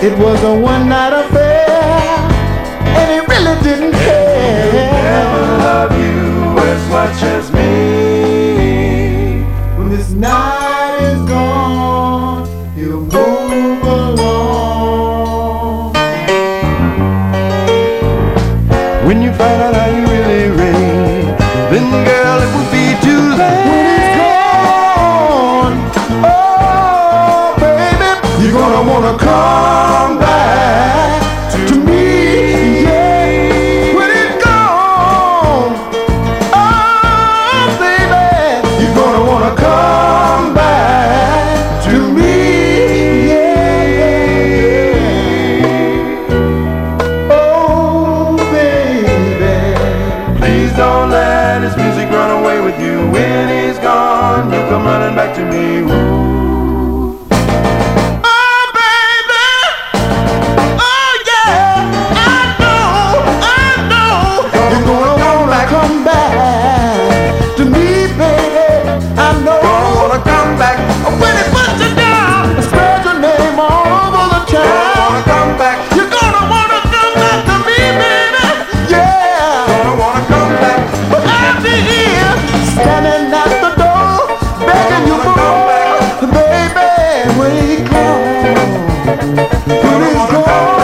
It was a one-night affair, and he really didn't care. He'll never love you as much as me. When this night is gone, he'll move along. When you find out how you really rate, then girl, it will be too late. When it's gone, oh baby, you're gonna wanna come back to me, yeah. When it's gone, oh baby, you're gonna wanna come back to me, yeah. Oh baby, please don't let his music run away with you. When he's gone, you come running back to me. Ooh. When he's gone, when he's gone.